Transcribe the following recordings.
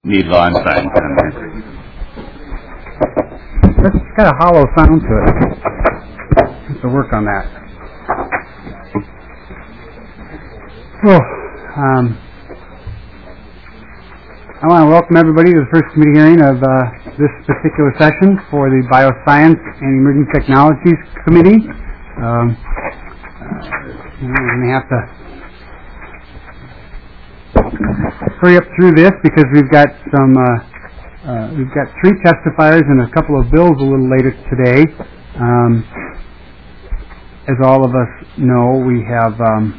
need lawn signs on there. It's got a hollow sound to it. Have to work on that. I want to welcome everybody to the first committee hearing of this particular session for the Bioscience and Emerging Technologies Committee. We're going to have to hurry up through this because we've got three testifiers and a couple of bills a little later today. As all of us know, we have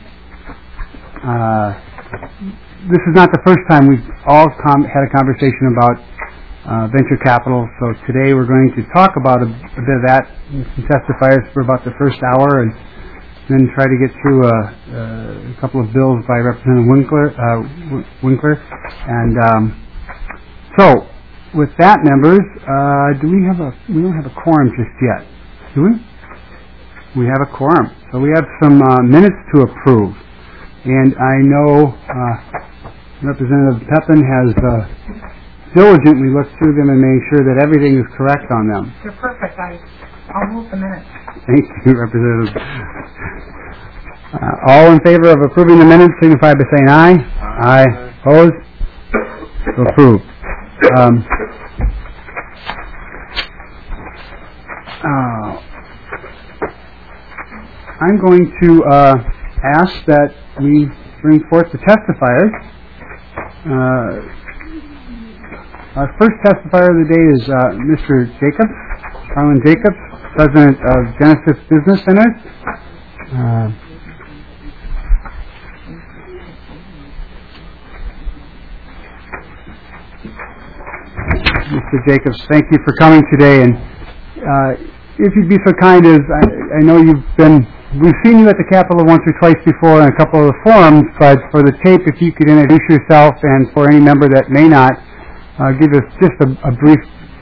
this is not the first time we've all had a conversation about venture capital, so today we're going to talk about a bit of that, some testifiers for about the first hour, and then try to get through a couple of bills by Representative Winkler. And so, with that, members, we don't have a quorum just yet, do we? We have a quorum, so we have some minutes to approve. And I know Representative Pepin has diligently looked through them and made sure that everything is correct on them. They're perfect. I'll move the minutes. Thank you, Representative. All in favor of approving the minutes signify by saying aye. Aye. Opposed? So approved. I'm going to ask that we bring forth the testifiers. Our first testifier of the day is Mr. Jacobs, Harlan Jacobs, President of Genesis Business Center. Mr. Jacobs, thank you for coming today. And if you'd be so kind as, I know we've seen you at the Capitol once or twice before in a couple of the forums, but for the tape, if you could introduce yourself, and for any member that may not, give us just a brief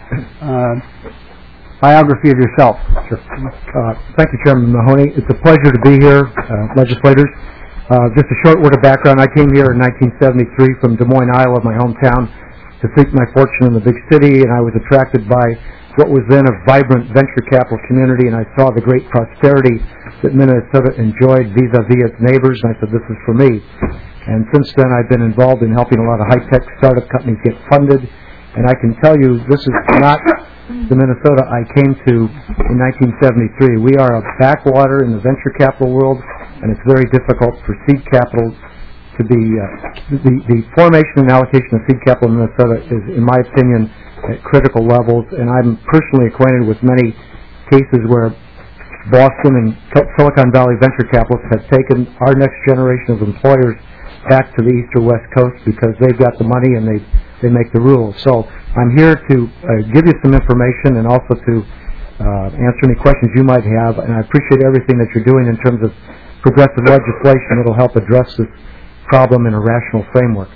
biography of yourself. Sure. Thank you, Chairman Mahoney. It's a pleasure to be here, legislators. Just a short word of background. I came here in 1973 from Des Moines, Iowa, my hometown, to seek my fortune in the big city, and I was attracted by what was then a vibrant venture capital community, and I saw the great prosperity that Minnesota enjoyed vis-a-vis its neighbors, and I said, this is for me. And since then, I've been involved in helping a lot of high-tech startup companies get funded, and I can tell you this is not the Minnesota I came to in 1973. We are a backwater in the venture capital world, and it's very difficult for seed capital to be, the formation and allocation of seed capital in Minnesota is, in my opinion, at critical levels, and I'm personally acquainted with many cases where Boston and Silicon Valley venture capitalists have taken our next generation of employers back to the east or west coast because they've got the money and they make the rules. So I'm here to give you some information and also to answer any questions you might have, and I appreciate everything that you're doing in terms of progressive legislation that will help address this problem in a rational framework.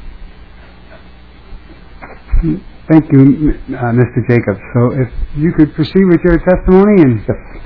Thank you, Mr. Jacobs. So if you could proceed with your testimony. And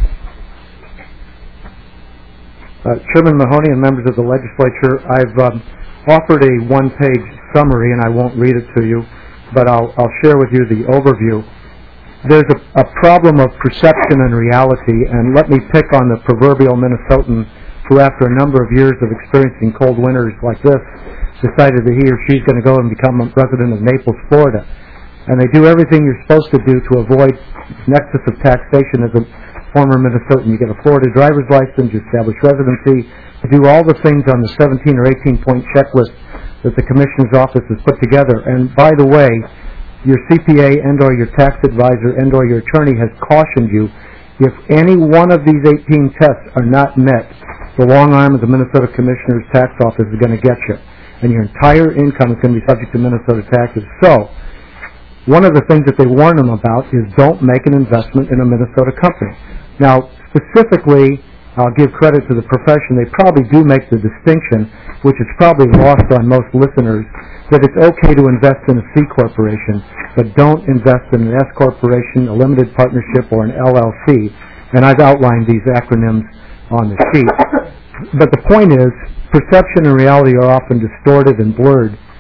Chairman Mahoney and members of the legislature, I've offered a one-page summary, and I won't read it to you, but I'll share with you the overview. There's a problem of perception and reality, and let me pick on the proverbial Minnesotan who, after a number of years of experiencing cold winters like this, decided that he or she's going to go and become a resident of Naples, Florida. And they do everything you're supposed to do to avoid nexus of taxation as a former Minnesotan. You get a Florida driver's license, you establish residency, you do all the things on the 17 or 18-point checklist that the Commissioner's office has put together. And by the way, your CPA and or your tax advisor and or your attorney has cautioned you, if any one of these 18 tests are not met, the long arm of the Minnesota Commissioner's tax office is going to get you. And your entire income is going to be subject to Minnesota taxes. So, one of the things that they warn them about is don't make an investment in a Minnesota company. Now, specifically, I'll give credit to the profession. They probably do make the distinction, which is probably lost on most listeners, that it's okay to invest in a C corporation, but don't invest in an S corporation, a limited partnership, or an LLC. And I've outlined these acronyms on the sheet. But the point is, perception and reality are often distorted and blurred.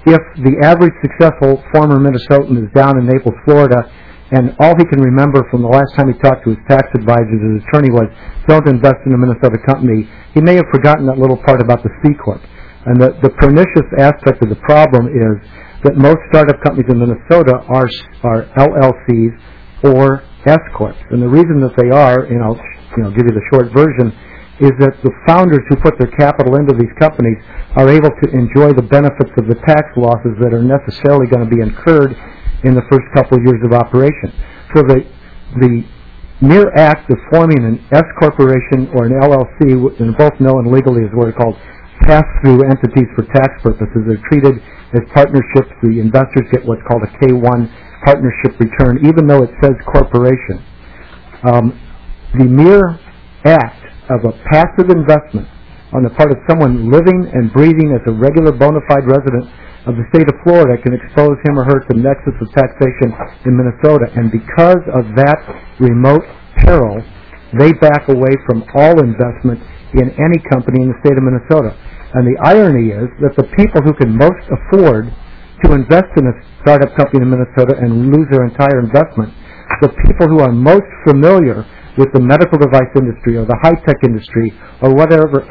if the average successful former Minnesotan is down in Naples, Florida, and all he can remember from the last time he talked to his tax advisor, his attorney, was, don't invest in a Minnesota company, he may have forgotten that little part about the C Corp. And the pernicious aspect of the problem is that most startup companies in Minnesota are LLCs or S Corps. And the reason that they are, and I'll give you the short version, is that the founders who put their capital into these companies are able to enjoy the benefits of the tax losses that are necessarily going to be incurred in the first couple of years of operation. So the mere act of forming an S corporation or an LLC, and both known legally as what are called pass-through entities for tax purposes, are treated as partnerships. The investors get what's called a K-1 partnership return, even though it says corporation. The mere act of a passive investment on the part of someone living and breathing as a regular bona fide resident of the state of Florida can expose him or her to nexus of taxation in Minnesota. And because of that remote peril, they back away from all investment in any company in the state of Minnesota. And the irony is that the people who can most afford to invest in a startup company in Minnesota and lose their entire investment, the people who are most familiar with the medical device industry or the high-tech industry or whatever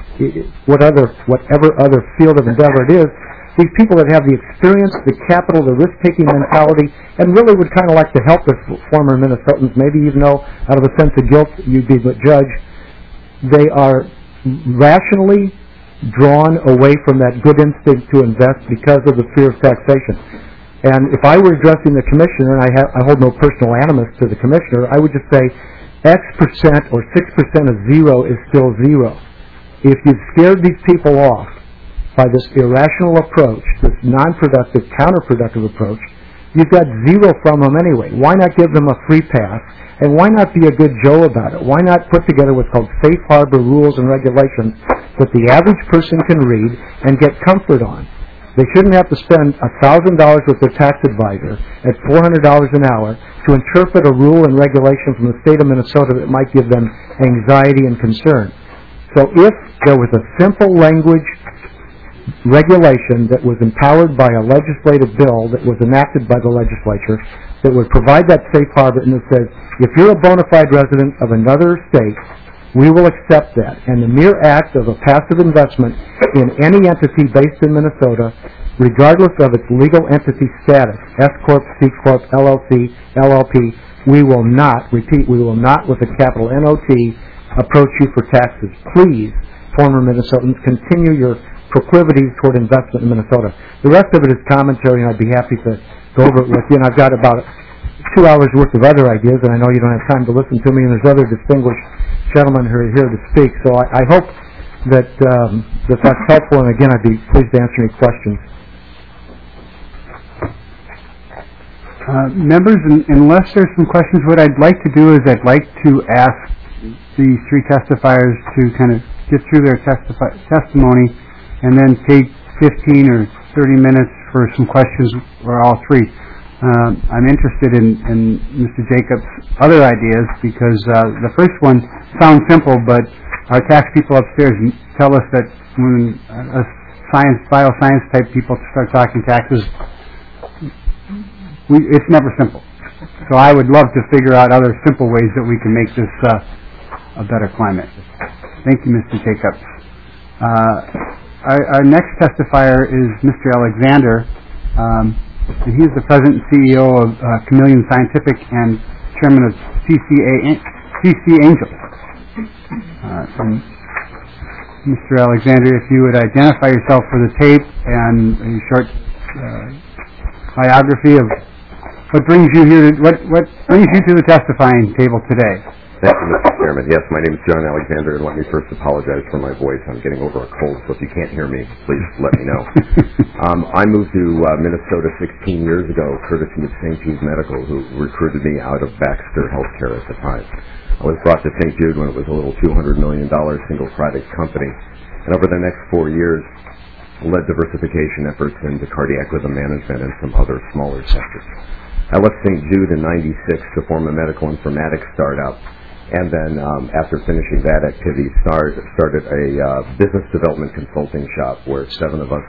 other field of endeavor it is, these people that have the experience, the capital, the risk-taking mentality, and really would kind of like to help the former Minnesotans, maybe even though out of a sense of guilt you'd be the judge, they are rationally drawn away from that good instinct to invest because of the fear of taxation. And if I were addressing the commissioner, and I hold no personal animus to the commissioner, I would just say X percent or 6% of zero is still zero. If you've scared these people off by this irrational approach, this non-productive, counterproductive approach, you've got zero from them anyway. Why not give them a free pass? And why not be a good Joe about it? Why not put together what's called safe harbor rules and regulations that the average person can read and get comfort on? They shouldn't have to spend $1,000 with their tax advisor at $400 an hour to interpret a rule and regulation from the state of Minnesota that might give them anxiety and concern. So if there was a simple language regulation that was empowered by a legislative bill that was enacted by the legislature that would provide that safe harbor and that says, if you're a bona fide resident of another state, we will accept that. And the mere act of a passive investment in any entity based in Minnesota, regardless of its legal entity status, S Corp, C Corp, LLC, LLP, we will not, repeat, we will not with a capital N-O-T, approach you for taxes. Please, former Minnesotans, continue your proclivities toward investment in Minnesota. The rest of it is commentary, and I'd be happy to go over it with you. And I've got about 2 hours worth of other ideas, and I know you don't have time to listen to me, and there's other distinguished gentlemen who are here to speak. So I hope that that's helpful, and again, I'd be pleased to answer any questions. Members, unless there's some questions, what I'd like to do is I'd like to ask these three testifiers to kind of get through their testimony and then take 15 or 30 minutes for some questions for all three. I'm interested in Mr. Jacobs' other ideas because the first one sounds simple, but our tax people upstairs tell us that when bioscience type people start talking taxes, it's never simple. So I would love to figure out other simple ways that we can make this a better climate. Thank you, Mr. Jacobs. Our next testifier is Mr. Alexander. And he is the president and CEO of Chameleon Scientific and chairman of CC Angels. Mr. Alexander, if you would identify yourself for the tape and a short biography of what brings you here, what brings you to the testifying table today. Thank you, Mr. Chairman. Yes, my name is John Alexander, and let me first apologize for my voice. I'm getting over a cold, so if you can't hear me, please let me know. I moved to Minnesota 16 years ago, courtesy of St. Jude Medical, who recruited me out of Baxter Healthcare at the time. I was brought to St. Jude when it was a little $200 million single product company, and over the next 4 years, led diversification efforts into cardiac rhythm management and some other smaller sectors. I left St. Jude in '96 to form a medical informatics startup. And then after finishing that activity, started a business development consulting shop where 7 of us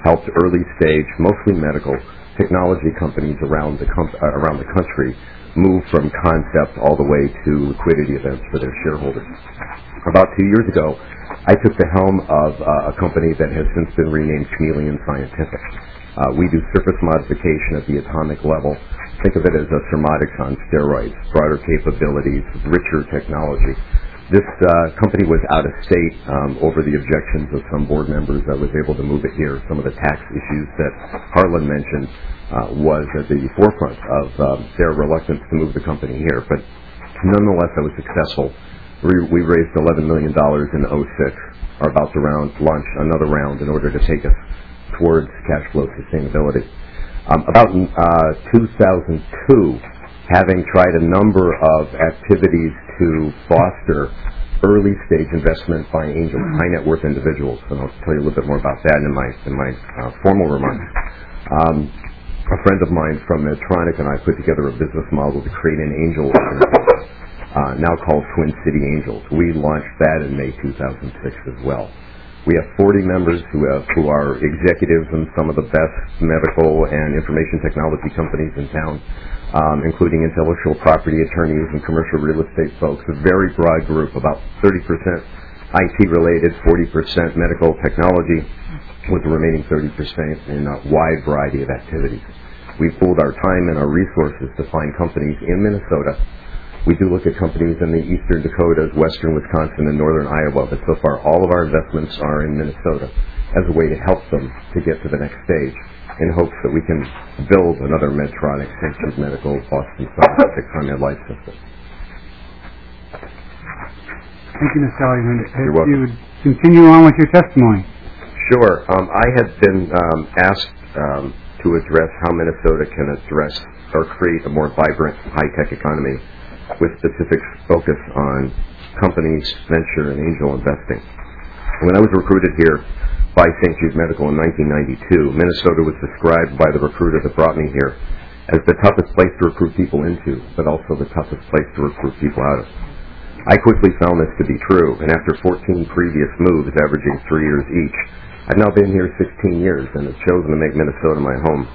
helped early-stage, mostly medical, technology companies around the country move from concept all the way to liquidity events for their shareholders. About 2 years ago, I took the helm of a company that has since been renamed Chameleon Scientific. We do surface modification at the atomic level. Think of it as a Thermatics on steroids, broader capabilities, richer technology. This company was out of state over the objections of some board members. I was able to move it here. Some of the tax issues that Harlan mentioned was at the forefront of their reluctance to move the company here. But nonetheless, I was successful. We raised $11 million in 2006, are about to launch another round in order to take us towards cash flow sustainability. About 2002, having tried a number of activities to foster early-stage investment by angels, high net worth individuals, and I'll tell you a little bit more about that in my formal remarks. A friend of mine from Medtronic and I put together a business model to create an angel organization, now called Twin City Angels. We launched that in May 2006 as well. We have 40 members who are executives in some of the best medical and information technology companies in town, including intellectual property attorneys and commercial real estate folks. A very broad group, about 30% IT-related, 40% medical technology, with the remaining 30% in a wide variety of activities. We pooled our time and our resources to find companies in Minnesota. We do look at companies in the eastern Dakotas, western Wisconsin, and northern Iowa, but so far all of our investments are in Minnesota as a way to help them to get to the next stage in hopes that we can build another Medtronic, St. Jude Medical, Boston Scientific, ComEd Life System. Thank you, Mr. Kelly. You're welcome. You would continue on with your testimony. Sure. I have been asked to address how Minnesota can address or create a more vibrant high-tech economy with specific focus on companies, venture, and angel investing. When I was recruited here by St. Jude Medical in 1992, Minnesota was described by the recruiter that brought me here as the toughest place to recruit people into, but also the toughest place to recruit people out of. I quickly found this to be true, and after 14 previous moves averaging 3 years each, I've now been here 16 years and have chosen to make Minnesota my home.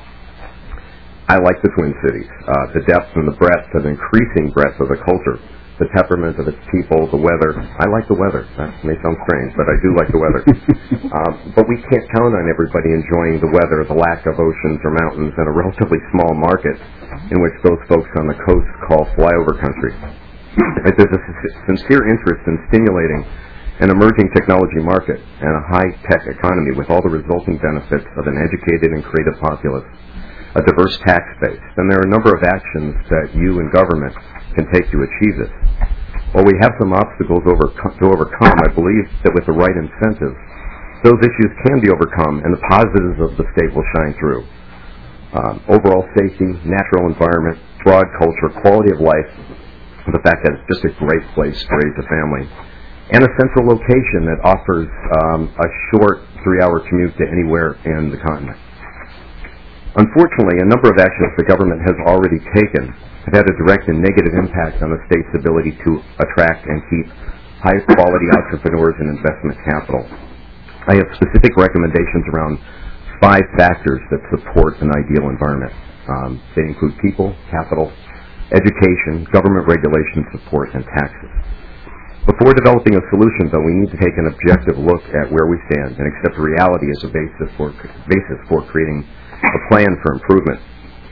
I like the Twin Cities, the depth and the breadth and increasing breadth of the culture, the temperament of its people, the weather. I like the weather. That may sound strange, but I do like the weather. But we can't count on everybody enjoying the weather, the lack of oceans or mountains, and a relatively small market in which those folks on the coast call flyover country. There's a sincere interest in stimulating an emerging technology market and a high-tech economy with all the resulting benefits of an educated and creative populace, a diverse tax base, and there are a number of actions that you and government can take to achieve this. While we have some obstacles to overcome, I believe that with the right incentives, those issues can be overcome and the positives of the state will shine through. Overall safety, natural environment, broad culture, quality of life, the fact that it's just a great place to raise a family, and a central location that offers a short 3-hour commute to anywhere in the continent. Unfortunately, a number of actions the government has already taken have had a direct and negative impact on the state's ability to attract and keep high-quality entrepreneurs and investment capital. I have specific recommendations around 5 factors that support an ideal environment. They include people, capital, education, government regulation, support, and taxes. Before developing a solution, though, we need to take an objective look at where we stand and accept reality as a basis for creating a plan for improvement.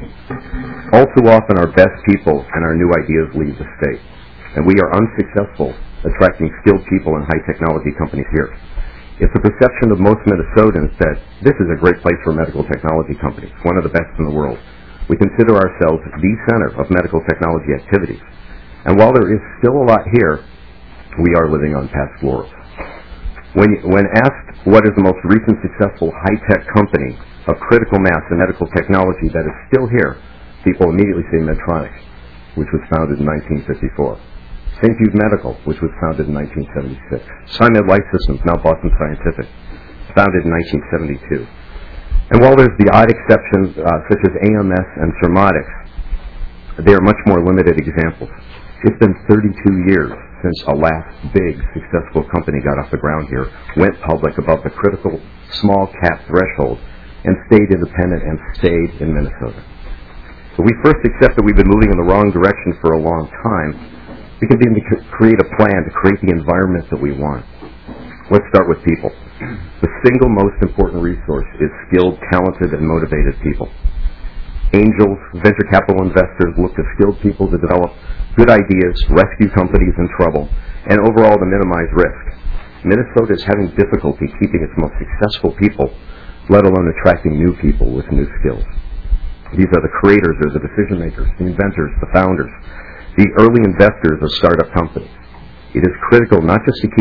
All too often, our best people and our new ideas leave the state, and we are unsuccessful attracting skilled people and high technology companies here. It's the perception of most Minnesotans that this is a great place for medical technology companies, one of the best in the world. We consider ourselves the center of medical technology activities, and while there is still a lot here, we are living on past glories. When asked what is the most recent successful high-tech company of critical mass in medical technology that is still here, people immediately say Medtronic, which was founded in 1954. St. Jude Medical, which was founded in 1976. ComEd Life Systems, now Boston Scientific, founded in 1972. And while there's the odd exceptions, such as AMS and Thermatics, they are much more limited examples. It's been 32 years since a last big, successful company got off the ground here, went public above the critical small cap threshold, and stayed independent and stayed in Minnesota. If we first accept that we've been moving in the wrong direction for a long time, we can begin to create a plan to create the environment that we want. Let's start with people. The single most important resource is skilled, talented, and motivated people. Angels, venture capital investors look to skilled people to develop good ideas, rescue companies in trouble, and overall to minimize risk. Minnesota is having difficulty keeping its most successful people, let alone attracting new people with new skills. These are the creators, they're the decision makers, the inventors, the founders, the early investors of startup companies. It is critical not just to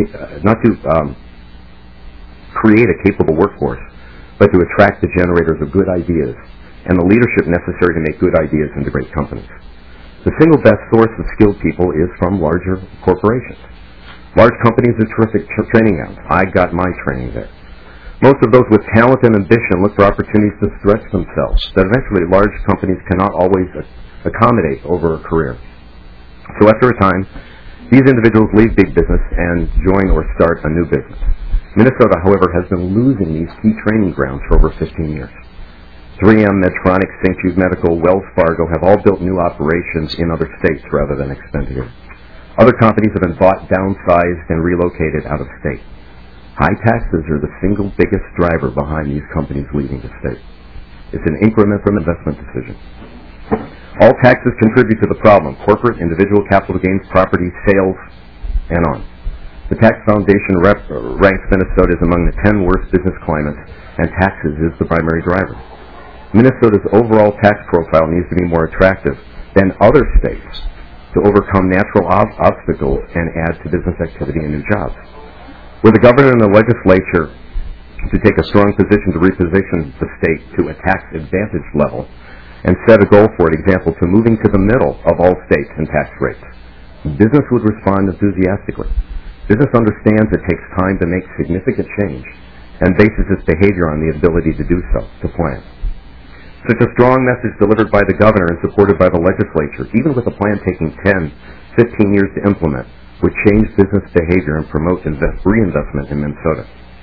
create a capable workforce, but to attract the generators of good ideas and the leadership necessary to make good ideas into great companies. The single best source of skilled people is from larger corporations. Large companies are terrific training grounds. I got my training there. Most of those with talent and ambition look for opportunities to stretch themselves that eventually large companies cannot always accommodate over a career. So after a time, these individuals leave big business and join or start a new business. Minnesota, however, has been losing these key training grounds for over 15 years. 3M, Medtronic, St. Jude Medical, Wells Fargo have all built new operations in other states rather than expanded here. Other companies have been bought, downsized, and relocated out of state. High taxes are the single biggest driver behind these companies leaving the state. It's an incremental investment decision. All taxes contribute to the problem: corporate, individual capital gains, property, sales, and on. The Tax Foundation ranks Minnesota as among the 10 worst business climates, and taxes is the primary driver. Minnesota's overall tax profile needs to be more attractive than other states to overcome natural obstacles and add to business activity and new jobs. Were the governor and the legislature to take a strong position to reposition the state to a tax advantage level and set a goal, for example, to moving to the middle of all states in tax rates, business would respond enthusiastically. Business understands it takes time to make significant change and bases its behavior on the ability to do so, to plan. Such a strong message delivered by the governor and supported by the legislature, even with a plan taking 10, 15 years to implement, would change business behavior and promote reinvestment in Minnesota.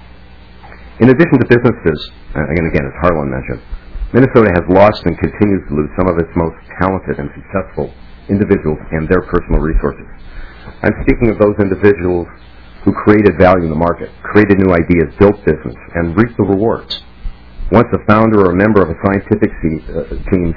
In addition to businesses, again, as Harlan mentioned, Minnesota has lost and continues to lose some of its most talented and successful individuals and their personal resources. I'm speaking of those individuals who created value in the market, created new ideas, built business, and reaped the rewards. Once a founder or a member of a scientific team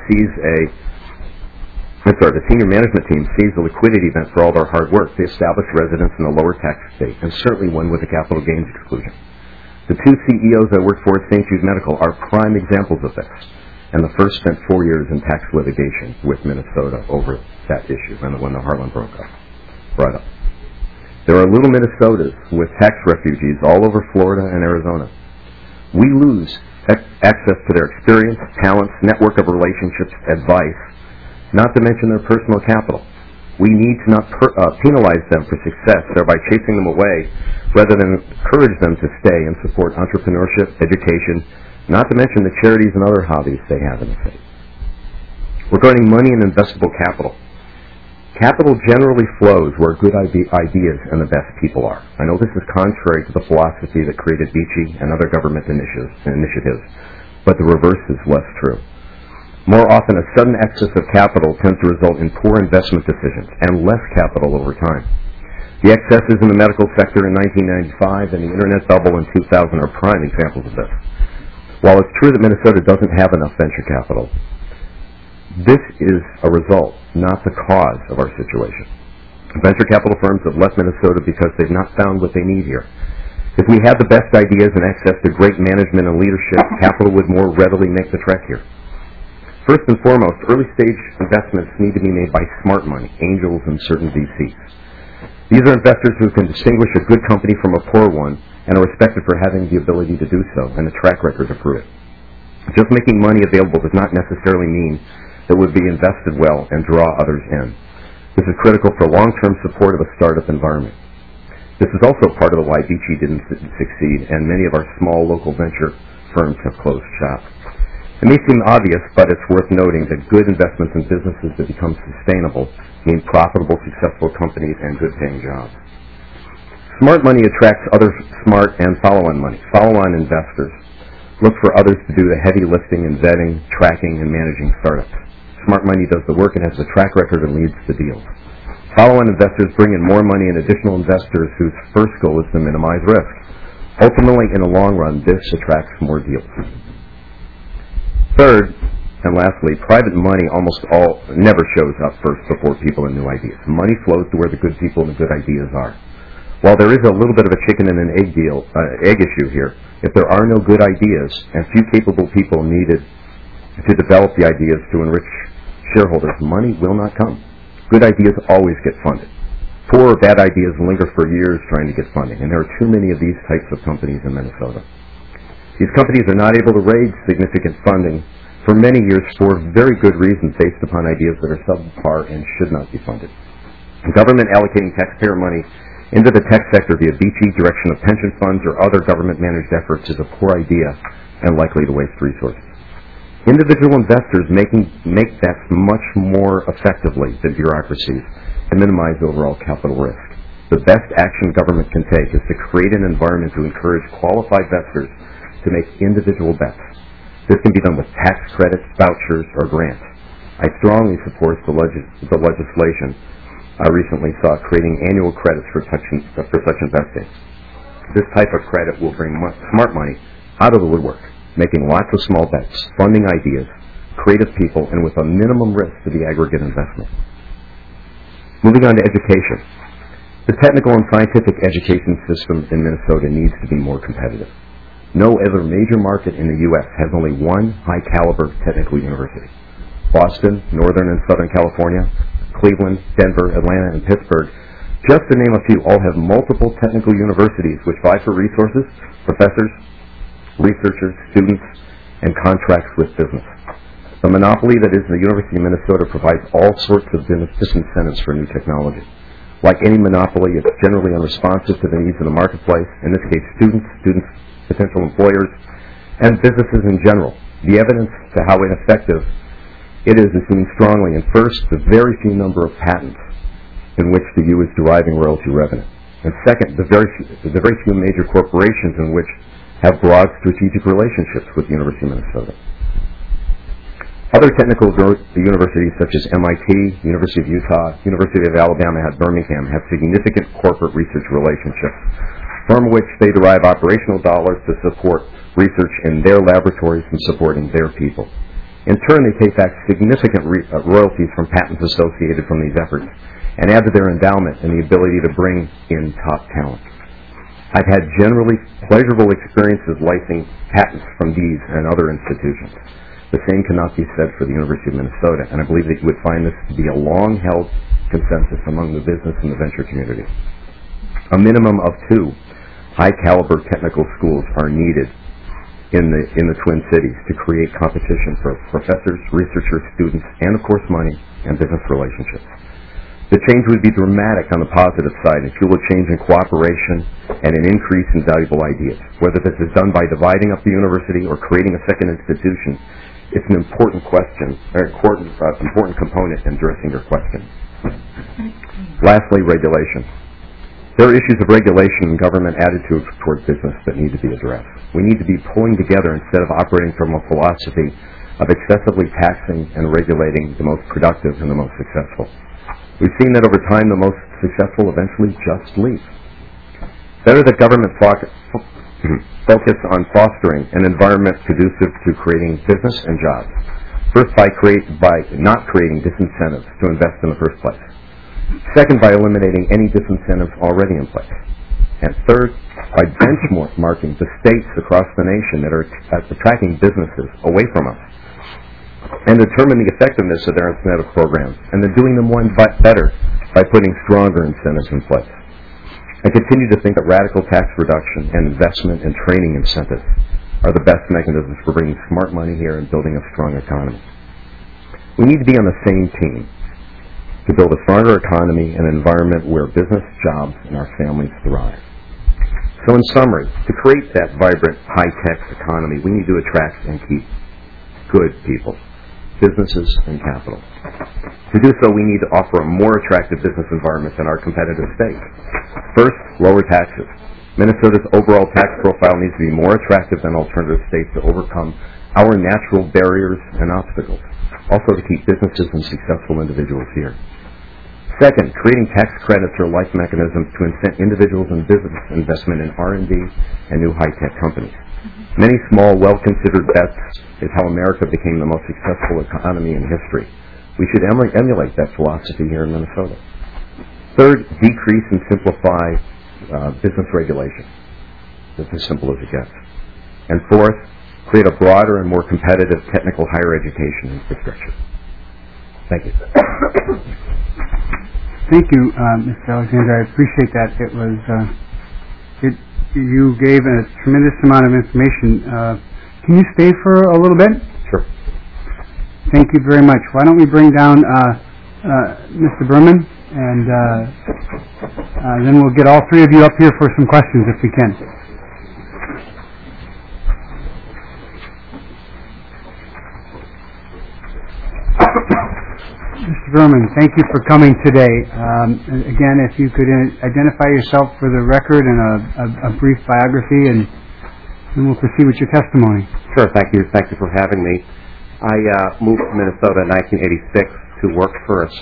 the senior management team sees the liquidity event for all their hard work, they establish residence in a lower tax state, and certainly one with a capital gains exclusion. The two CEOs I worked for at St. Jude Medical are prime examples of this, and the first spent 4 years in tax litigation with Minnesota over that issue, and when the Harlan brought up. There are little Minnesotas with tax refugees all over Florida and Arizona. We lose access to their experience, talents, network of relationships, advice, not to mention their personal capital. We need to not penalize them for success, thereby chasing them away, rather than encourage them to stay and support entrepreneurship, education, not to mention the charities and other hobbies they have in the state. Regarding money and investable capital, capital generally flows where good ideas and the best people are. I know this is contrary to the philosophy that created Beachy and other government initiatives, but the reverse is less true. More often, a sudden excess of capital tends to result in poor investment decisions and less capital over time. The excesses in the medical sector in 1995 and the internet bubble in 2000 are prime examples of this. While it's true that Minnesota doesn't have enough venture capital, this is a result, not the cause of our situation. Venture capital firms have left Minnesota because they've not found what they need here. If we had the best ideas and access to great management and leadership, capital would more readily make the trek here. First and foremost, early-stage investments need to be made by smart money, angels, and certain VCs. These are investors who can distinguish a good company from a poor one and are respected for having the ability to do so and a track record to prove it. Just making money available does not necessarily mean that would be invested well and draw others in. This is critical for long-term support of a startup environment. This is also part of why Beachy didn't succeed, and many of our small local venture firms have closed shop. It may seem obvious, but it's worth noting that good investments in businesses that become sustainable mean profitable, successful companies and good-paying jobs. Smart money attracts other smart and follow-on money, follow-on investors. Look for others to do the heavy lifting in vetting, tracking, and managing startups. Smart money does the work and has the track record and leads the deals. Follow-on investors bring in more money and additional investors whose first goal is to minimize risk. Ultimately, in the long run, this attracts more deals. Third, and lastly, private money never shows up first before people and new ideas. Money flows to where the good people and the good ideas are. While there is a little bit of a chicken and an egg issue here, if there are no good ideas and few capable people needed to develop the ideas to enrich shareholders, money will not come. Good ideas always get funded. Poor or bad ideas linger for years trying to get funding, and there are too many of these types of companies in Minnesota. These companies are not able to raise significant funding for many years for very good reasons based upon ideas that are subpar and should not be funded. Government allocating taxpayer money into the tech sector via BT direction of pension funds or other government-managed efforts is a poor idea and likely to waste resources. Individual investors make that much more effectively than bureaucracies to minimize overall capital risk. The best action government can take is to create an environment to encourage qualified investors to make individual bets. This can be done with tax credits, vouchers, or grants. I strongly support the legislation I recently saw creating annual credits for such investing. This type of credit will bring smart money out of the woodwork, making lots of small bets, funding ideas, creative people, and with a minimum risk to the aggregate investment. Moving on to education. The technical and scientific education system in Minnesota needs to be more competitive. No other major market in the U.S. has only one high-caliber technical university. Boston, Northern and Southern California, Cleveland, Denver, Atlanta, and Pittsburgh, just to name a few, all have multiple technical universities which vie for resources, professors, researchers, students, and contracts with business. The monopoly that is the University of Minnesota provides all sorts of disincentives for new technology. Like any monopoly, it's generally unresponsive to the needs of the marketplace, in this case students, potential employers, and businesses in general. The evidence to how ineffective it is seen strongly in first, the very few number of patents in which the U is deriving royalty revenue, and second, the very few major corporations in which have broad strategic relationships with the University of Minnesota. Other technical universities such as MIT, University of Utah, University of Alabama at Birmingham have significant corporate research relationships from which they derive operational dollars to support research in their laboratories and supporting their people. In turn, they take back significant royalties from patents associated from these efforts and add to their endowment and the ability to bring in top talent. I've had generally pleasurable experiences licensing patents from these and other institutions. The same cannot be said for the University of Minnesota, and I believe that you would find this to be a long-held consensus among the business and the venture community. A minimum of 2 high-caliber technical schools are needed in the Twin Cities to create competition for professors, researchers, students, and of course money and business relationships. The change would be dramatic on the positive side and fuel a change in cooperation and an increase in valuable ideas. Whether this is done by dividing up the university or creating a second institution, it's an important important component in addressing your question. Lastly, regulation. There are issues of regulation and government attitudes toward business that need to be addressed. We need to be pulling together instead of operating from a philosophy of excessively taxing and regulating the most productive and the most successful. We've seen that over time the most successful eventually just leave. Better that government focus on fostering an environment conducive to creating business and jobs. First, by not creating disincentives to invest in the first place. Second, by eliminating any disincentives already in place. And third, by benchmarking the states across the nation that are attracting businesses away from us and determine the effectiveness of their incentive programs and then doing them one better by putting stronger incentives in place. I continue to think that radical tax reduction and investment and training incentives are the best mechanisms for bringing smart money here and building a strong economy. We need to be on the same team to build a stronger economy and an environment where business, jobs, and our families thrive. So in summary, to create that vibrant, high-tech economy, we need to attract and keep good people, businesses, and capital. To do so, we need to offer a more attractive business environment than our competitive states. First, lower taxes. Minnesota's overall tax profile needs to be more attractive than alternative states to overcome our natural barriers and obstacles, also to keep businesses and successful individuals here. Second, creating tax credits or like mechanisms to incent individuals and business investment in R&D and new high-tech companies. Many small, well-considered bets is how America became the most successful economy in history. We should emulate that philosophy here in Minnesota. Third, decrease and simplify business regulation. It's as simple as it gets. And fourth, create a broader and more competitive technical higher education infrastructure. Thank you. Thank you, Mr. Alexander. I appreciate that. It was you gave a tremendous amount of information. Can you stay for a little bit? Sure. Thank you very much. Why don't we bring down Mr. Berman, and then we'll get all three of you up here for some questions if we can. Mr. Berman, thank you for coming today. Again, if you could identify yourself for the record and a brief biography, and then we'll proceed with your testimony. Sure, thank you. Thank you for having me. I moved to Minnesota in 1986 to work for a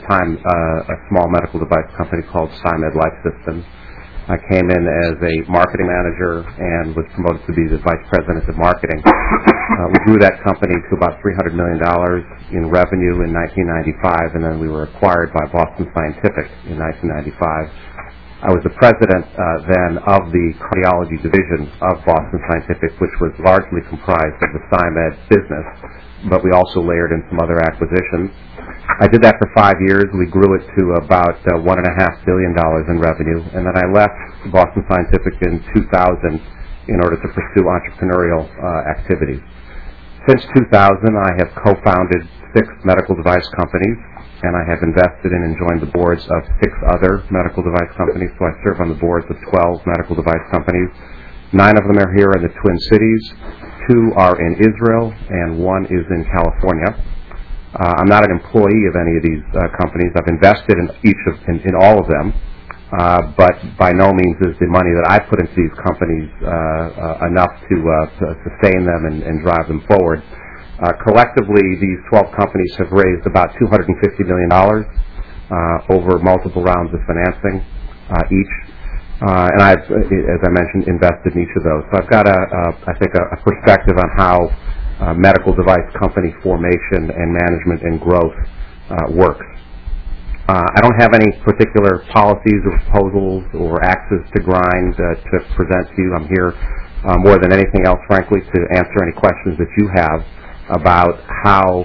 small medical device company called SciMed Life Systems. I came in as a marketing manager and was promoted to be the vice president of marketing. We grew that company to about $300 million in revenue in 1995, and then we were acquired by Boston Scientific in 1995. I was the president then of the cardiology division of Boston Scientific, which was largely comprised of the SciMed business, but we also layered in some other acquisitions. I did that for 5 years. We grew it to about $1.5 billion in revenue, and then I left Boston Scientific in 2000 in order to pursue entrepreneurial activities. Since 2000, I have co-founded 6 medical device companies, and I have invested in and joined the boards of 6 other medical device companies, so I serve on the boards of 12 medical device companies. 9 of them are here in the Twin Cities, 2 are in Israel, and 1 is in California. I'm not an employee of any of these companies. I've invested in all of them, but by no means is the money that I put into these companies enough to sustain them and drive them forward. Collectively, these 12 companies have raised about $250 million over multiple rounds of financing each. And I've, as I mentioned, invested in each of those. So I've got, I think, a perspective on how medical device company formation and management and growth works. I don't have any particular policies or proposals or axes to grind to present to you. I'm here more than anything else, frankly, to answer any questions that you have about how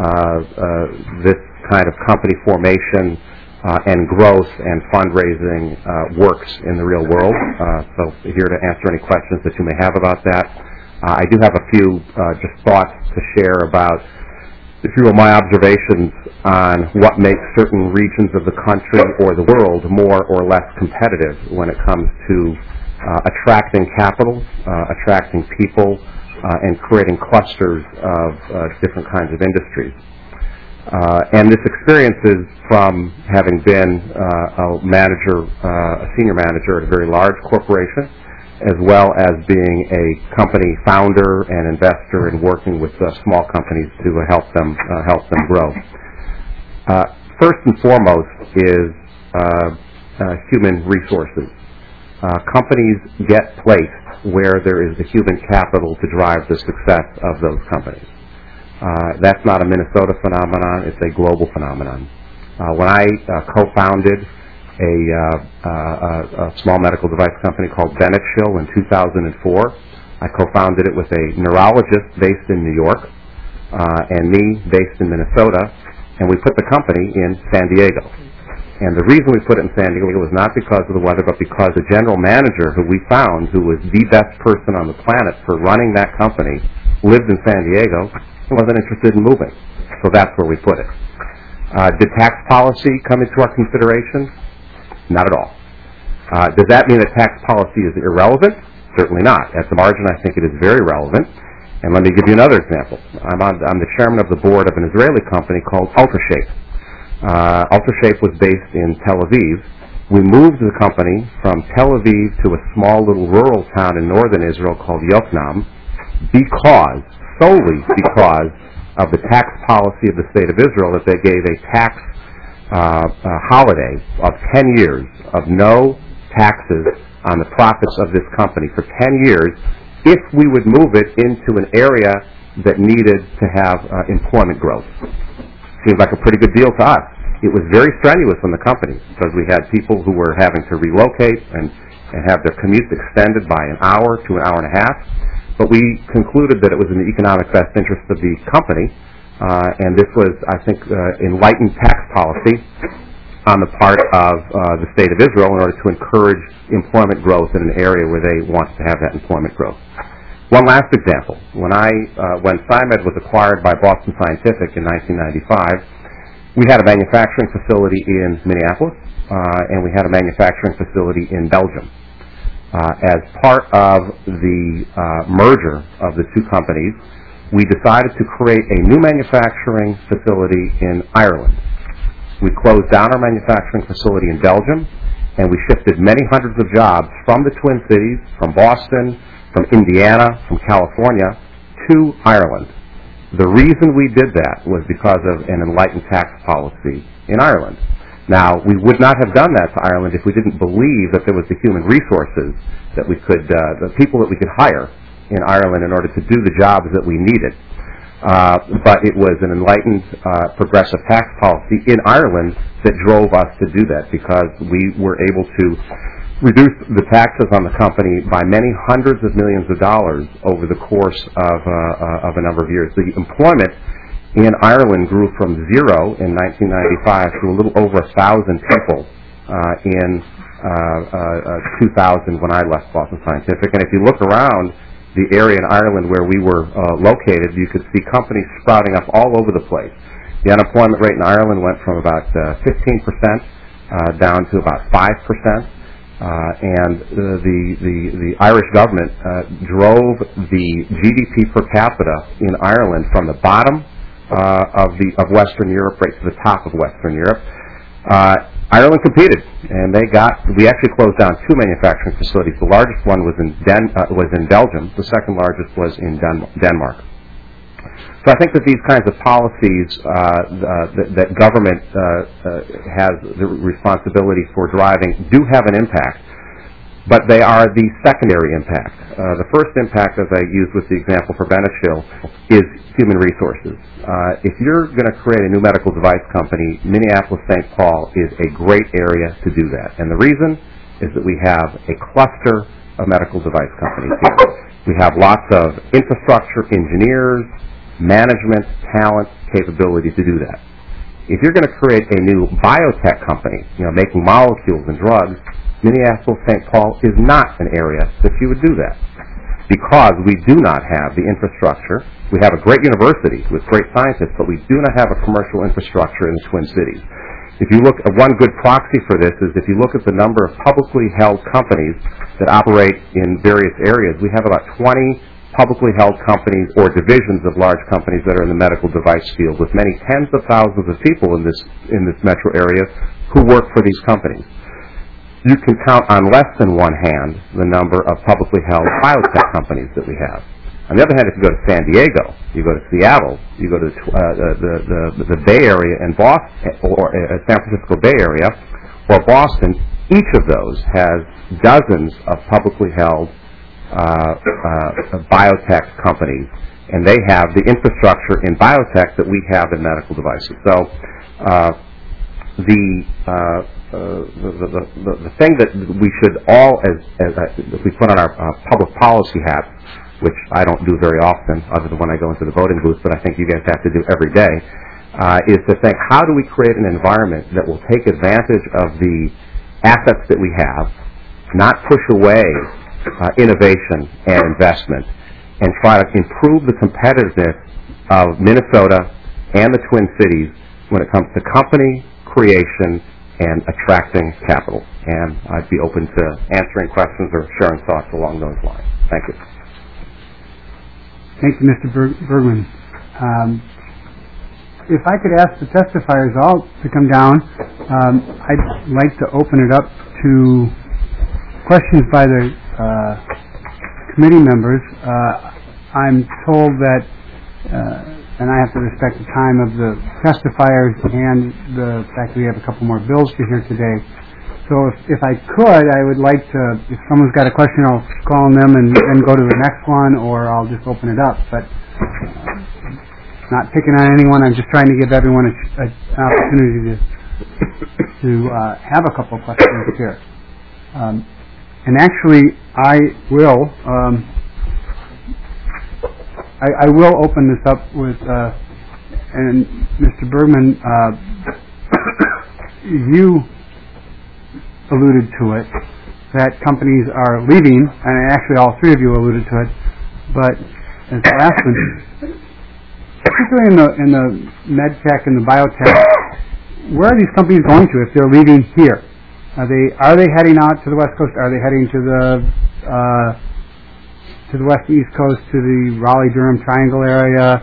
this kind of company formation and growth and fundraising works in the real world. So here to answer any questions that you may have about that. I do have a few just thoughts to share about, if you will, my observations on what makes certain regions of the country or the world more or less competitive when it comes to attracting capital, attracting people, and creating clusters of different kinds of industries. And this experience is from having been a senior manager at a very large corporation, as well as being a company founder and investor and working with small companies to help them grow. First and foremost is human resources. Companies get placed where there is the human capital to drive the success of those companies. That's not a Minnesota phenomenon, it's a global phenomenon. When I co-founded a small medical device company called Bennett Schill in 2004. I co-founded it with a neurologist based in New York and me based in Minnesota, and we put the company in San Diego. And the reason we put it in San Diego was not because of the weather, but because the general manager who we found, who was the best person on the planet for running that company, lived in San Diego and wasn't interested in moving. So that's where we put it. Did tax policy come into our consideration? Not at all. Does that mean that tax policy is irrelevant? Certainly not. At the margin, I think it is very relevant. And let me give you another example. I'm the chairman of the board of an Israeli company called UltraShape. UltraShape was based in Tel Aviv, We moved the company from Tel Aviv to a small little rural town in northern Israel called Yokneam solely because of the tax policy of the state of Israel, that they gave a tax holiday of 10 years of no taxes on the profits of this company for 10 years if we would move it into an area that needed to have employment growth. Seemed like a pretty good deal to us. It was very strenuous on the company because we had people who were having to relocate and have their commutes extended by an hour to an hour and a half. But we concluded that it was in the economic best interest of the company, and this was, I think, enlightened tax policy on the part of the state of Israel in order to encourage employment growth in an area where they wanted to have that employment growth. One last example. When SciMed was acquired by Boston Scientific in 1995, we had a manufacturing facility in Minneapolis, and we had a manufacturing facility in Belgium. As part of the merger of the two companies, we decided to create a new manufacturing facility in Ireland. We closed down our manufacturing facility in Belgium, and we shifted many hundreds of jobs from the Twin Cities, from Boston, from Indiana, from California, to Ireland. The reason we did that was because of an enlightened tax policy in Ireland. Now, we would not have done that to Ireland if we didn't believe that there was the human resources that we could, the people that we could hire in Ireland in order to do the jobs that we needed. But it was an enlightened, progressive tax policy in Ireland that drove us to do that, because we were able to reduce the taxes on the company by many hundreds of millions of dollars over the course of a number of years. The employment in Ireland grew from 0 in 1995 to a little over 1,000 people in 2000 when I left Boston Scientific. And if you look around the area in Ireland where we were located, you could see companies sprouting up all over the place. The unemployment rate in Ireland went from about 15% down to about 5%. And the Irish government drove the GDP per capita in Ireland from the bottom of Western Europe right to the top of Western Europe. Ireland competed, and we actually closed down two manufacturing facilities. The largest one was in Belgium. The second largest was in Denmark. So I think that these kinds of policies that government has the responsibility for driving do have an impact, but they are the secondary impact. The first impact, as I used with the example for Benetill, is human resources. If you're going to create a new medical device company, Minneapolis-St. Paul is a great area to do that. And the reason is that we have a cluster of medical device companies here. We have lots of infrastructure, engineers, management, talent, capability to do that. If you're going to create a new biotech company, making molecules and drugs, Minneapolis-St. Paul is not an area that you would do that, because we do not have the infrastructure. We have a great university with great scientists, but we do not have a commercial infrastructure in the Twin Cities. If you look at one good proxy for this is if you look at the number of publicly held companies that operate in various areas, we have about 20 publicly held companies or divisions of large companies that are in the medical device field, with many tens of thousands of people in this metro area who work for these companies. You can count on less than one hand the number of publicly held biotech companies that we have. On the other hand, if you go to San Diego, you go to Seattle, you go to the Bay Area and Boston, or San Francisco Bay Area, or Boston, each of those has dozens of publicly held biotech companies, and they have the infrastructure in biotech that we have in medical devices. So the thing that we should all, if we put on our public policy hat, which I don't do very often, other than when I go into the voting booth, but I think you guys have to do every day, is to think, how do we create an environment that will take advantage of the assets that we have, not push away innovation and investment, and try to improve the competitiveness of Minnesota and the Twin Cities when it comes to company creation and attracting capital. And I'd be open to answering questions or sharing thoughts along those lines. Thank you. Thank you, Mr. Bergman. if I could ask the testifiers all to come down, I'd like to open it up to questions by the committee members. I'm told that, and I have to respect the time of the testifiers and the fact that we have a couple more bills to hear today. So if I could, I would like to, if someone's got a question, I'll call on them and go to the next one, or I'll just open it up. But not picking on anyone, I'm just trying to give everyone an opportunity to have a couple of questions here. And actually, I will open this up with, and Mr. Bergman, you alluded to it, that companies are leaving, and actually all three of you alluded to it, but as the last one, particularly in the med tech and the biotech, where are these companies going to if they're leaving here? Are they heading out to the West Coast? Are they heading to the West and East Coast, to the Raleigh-Durham Triangle area?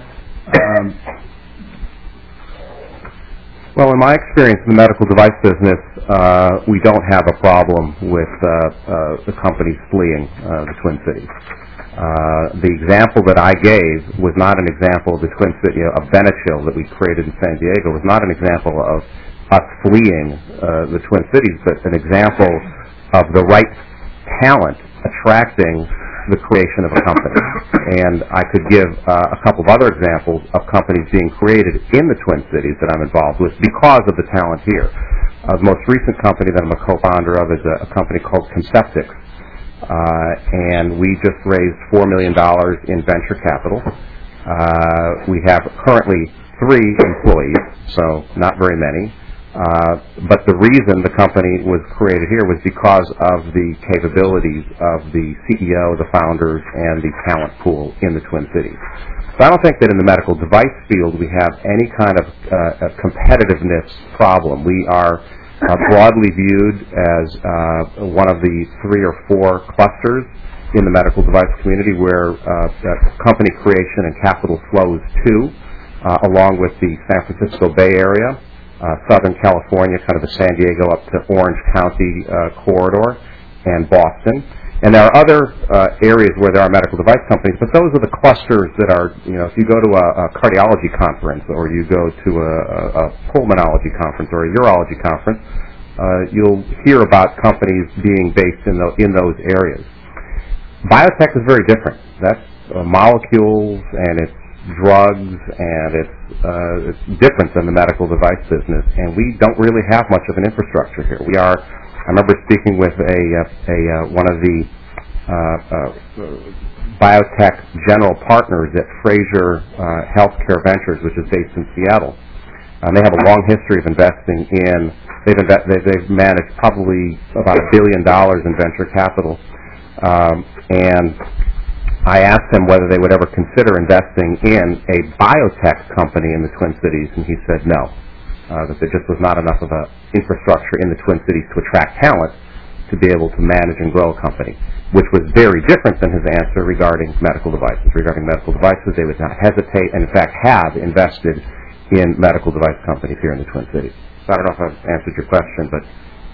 Well, in my experience in the medical device business, we don't have a problem with the companies fleeing the Twin Cities. The example that I gave was not an example of the Twin Cities, of Benechill that we created in San Diego, was not an example of us fleeing the Twin Cities, but an example of the right talent attracting the creation of a company. And I could give a couple of other examples of companies being created in the Twin Cities that I'm involved with because of the talent here. The most recent company that I'm a co-founder of is a company called Conceptix. And we just raised $4 million in venture capital. We have currently 3 employees, so not very many. But the reason the company was created here was because of the capabilities of the CEO, the founders, and the talent pool in the Twin Cities. So I don't think that in the medical device field we have any kind of competitiveness problem. We are broadly viewed as one of the 3 or 4 clusters in the medical device community where company creation and capital flows to, along with the San Francisco Bay Area, Southern California, kind of the San Diego up to Orange County corridor, and Boston. And there are other areas where there are medical device companies, but those are the clusters that are, if you go to a cardiology conference or you go to a pulmonology conference or a urology conference, you'll hear about companies being based in those areas. Biotech is very different. That's molecules and it's drugs, and it's different than the medical device business, and we don't really have much of an infrastructure here. I remember speaking with one of the biotech general partners at Frazier Healthcare Ventures, which is based in Seattle. They have a long history of investing in. They've managed probably about $1 billion in venture capital, and I asked him whether they would ever consider investing in a biotech company in the Twin Cities, and he said no, that there just was not enough of an infrastructure in the Twin Cities to attract talent to be able to manage and grow a company, which was very different than his answer regarding medical devices. Regarding medical devices, they would not hesitate, and in fact have invested in medical device companies here in the Twin Cities. So I don't know if I've answered your question, but...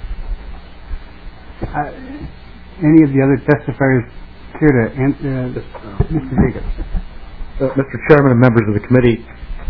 Any of the other testifiers here to answer? Mr. Jacobs. Mr. Chairman and members of the committee,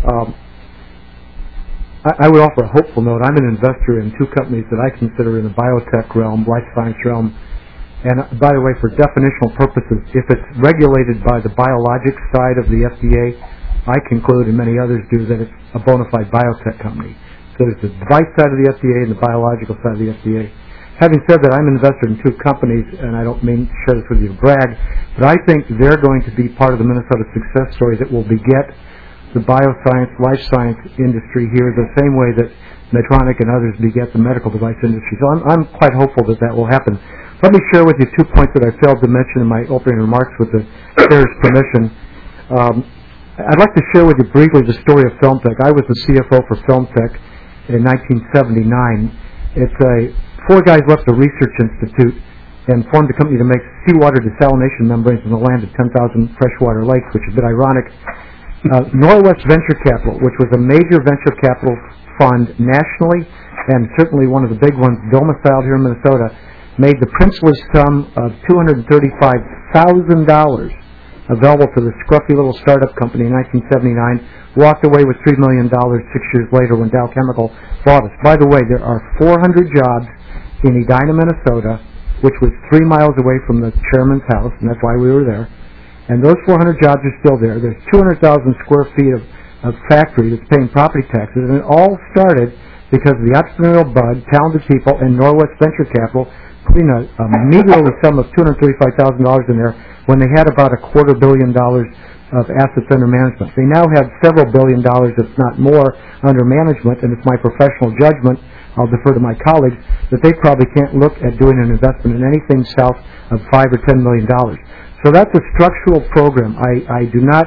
I would offer a hopeful note. I'm an investor in 2 companies that I consider in the biotech realm, life science realm. And by the way, for definitional purposes, if it's regulated by the biologics side of the FDA, I conclude, and many others do, that it's a bona fide biotech company. So there's the device side of the FDA and the biological side of the FDA. Having said that, I'm an investor in 2 companies, and I don't mean to share this with you to brag, but I think they're going to be part of the Minnesota success story that will beget the bioscience, life science industry here the same way that Medtronic and others beget the medical device industry. So I'm quite hopeful that that will happen. Let me share with you 2 points that I failed to mention in my opening remarks with the chair's permission. I'd like to share with you briefly the story of FilmTech. I was the CFO for FilmTech in 1979. It's 4 guys left a research institute and formed a company to make seawater desalination membranes in the land of 10,000 freshwater lakes, which is a bit ironic. Norwest Venture Capital, which was a major venture capital fund nationally, and certainly one of the big ones domiciled here in Minnesota, made the princely sum of $235,000 available to the scruffy little startup company in 1979, walked away with $3 million 6 years later when Dow Chemical bought us. By the way, there are 400 jobs in Edina, Minnesota, which was 3 miles away from the chairman's house, and that's why we were there. And those 400 jobs are still there. There's 200,000 square feet of factory that's paying property taxes, and it all started because of the entrepreneurial bug, talented people, and Norwest Venture Capital putting a meagerly sum of $235,000 in there when they had about $250 million of assets under management. They now have several $billion, if not more, under management, and it's my professional judgment, I'll defer to my colleagues, that they probably can't look at doing an investment in anything south of $5 or $10 million. So that's a structural program. I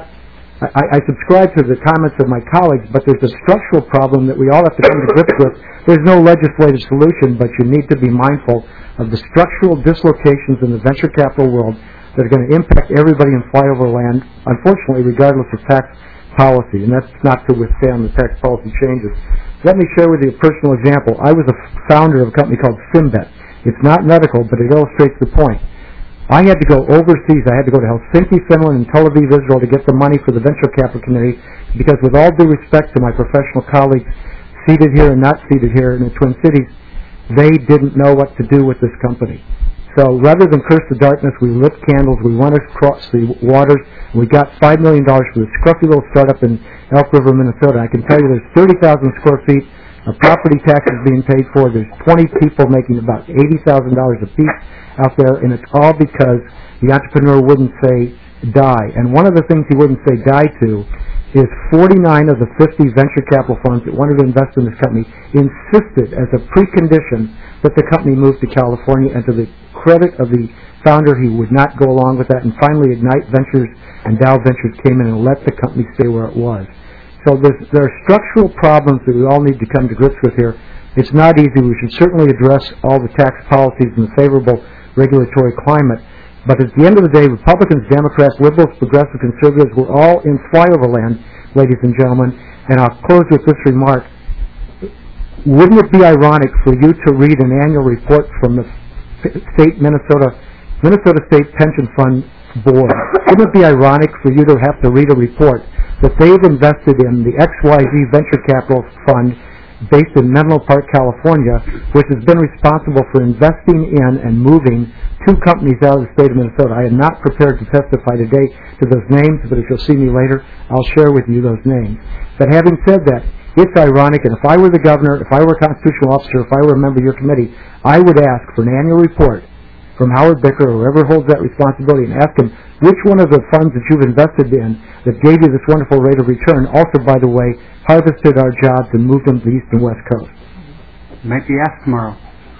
subscribe to the comments of my colleagues, but there's a structural problem that we all have to come to grips with. There's no legislative solution, but you need to be mindful of the structural dislocations in the venture capital world that are going to impact everybody in flyover land, unfortunately, regardless of tax policy, and that's not to withstand the tax policy changes. Let me share with you a personal example. I was a founder of a company called Symbet. It's not medical, but it illustrates the point. I had to go overseas. I had to go to Helsinki, Finland, and Tel Aviv, Israel to get the money for the Venture Capital Committee because with all due respect to my professional colleagues seated here and not seated here in the Twin Cities, they didn't know what to do with this company. So rather than curse the darkness, we lit candles, we went across the waters, and we got $5 million for this scruffy little startup in Elk River, Minnesota. I can tell you there's 30,000 square feet of property taxes being paid for. There's 20 people making about $80,000 a piece out there, and it's all because the entrepreneur wouldn't say die. And one of the things he wouldn't say die to is 49 of the 50 venture capital funds that wanted to invest in this company insisted as a precondition that the company move to California, and to the credit of the founder, he would not go along with that, and finally Ignite Ventures and Dow Ventures came in and let the company stay where it was. So there are structural problems that we all need to come to grips with here. It's not easy. We should certainly address all the tax policies and the favorable regulatory climate, but at the end of the day, Republicans, Democrats, liberals, progressive, conservatives, we're all in flyover land, ladies and gentlemen, and I'll close with this remark. Wouldn't it be ironic for you to read an annual report from the state Minnesota State Pension Fund Board? Wouldn't it be ironic for you to have to read a report that they've invested in the XYZ Venture Capital Fund based in Menlo Park, California, which has been responsible for investing in and moving 2 companies out of the state of Minnesota? I am not prepared to testify today to those names, but if you'll see me later, I'll share with you those names. But having said that, it's ironic, and if I were the governor, if I were a constitutional officer, if I were a member of your committee, I would ask for an annual report from Howard Bicker or whoever holds that responsibility and ask him which one of the funds that you've invested in that gave you this wonderful rate of return also, by the way, harvested our jobs and moved them to the East and West Coast. Might be asked tomorrow.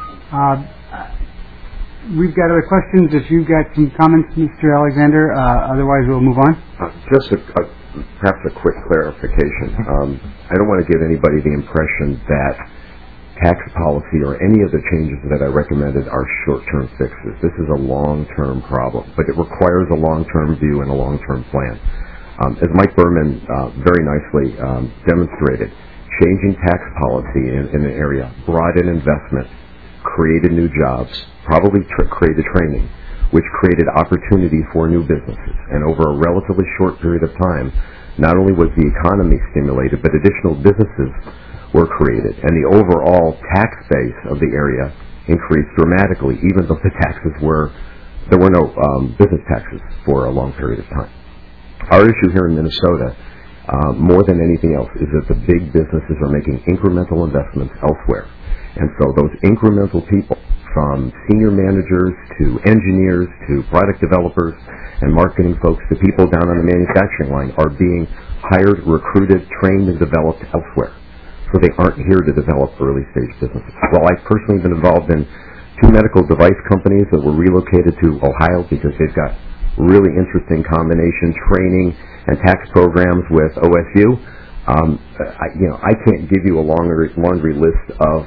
We've got other questions. If you've got some comments, Mr. Alexander, otherwise we'll move on. Just perhaps a quick clarification. I don't want to give anybody the impression that tax policy or any of the changes that I recommended are short-term fixes. This is a long-term problem, but it requires a long-term view and a long-term plan. As Mike Berman very nicely demonstrated, changing tax policy in an area brought in investment, created new jobs, probably created training, which created opportunity for new businesses. And over a relatively short period of time, not only was the economy stimulated, but additional businesses were created. And the overall tax base of the area increased dramatically, even though there were no business taxes for a long period of time. Our issue here in Minnesota, more than anything else, is that the big businesses are making incremental investments elsewhere. And so those incremental people, from senior managers to engineers to product developers and marketing folks to people down on the manufacturing line, are being hired, recruited, trained, and developed elsewhere. So they aren't here to develop early-stage businesses. Well, I've personally been involved in 2 medical device companies that were relocated to Ohio because they've got really interesting combination training and tax programs with OSU. I can't give you a laundry list of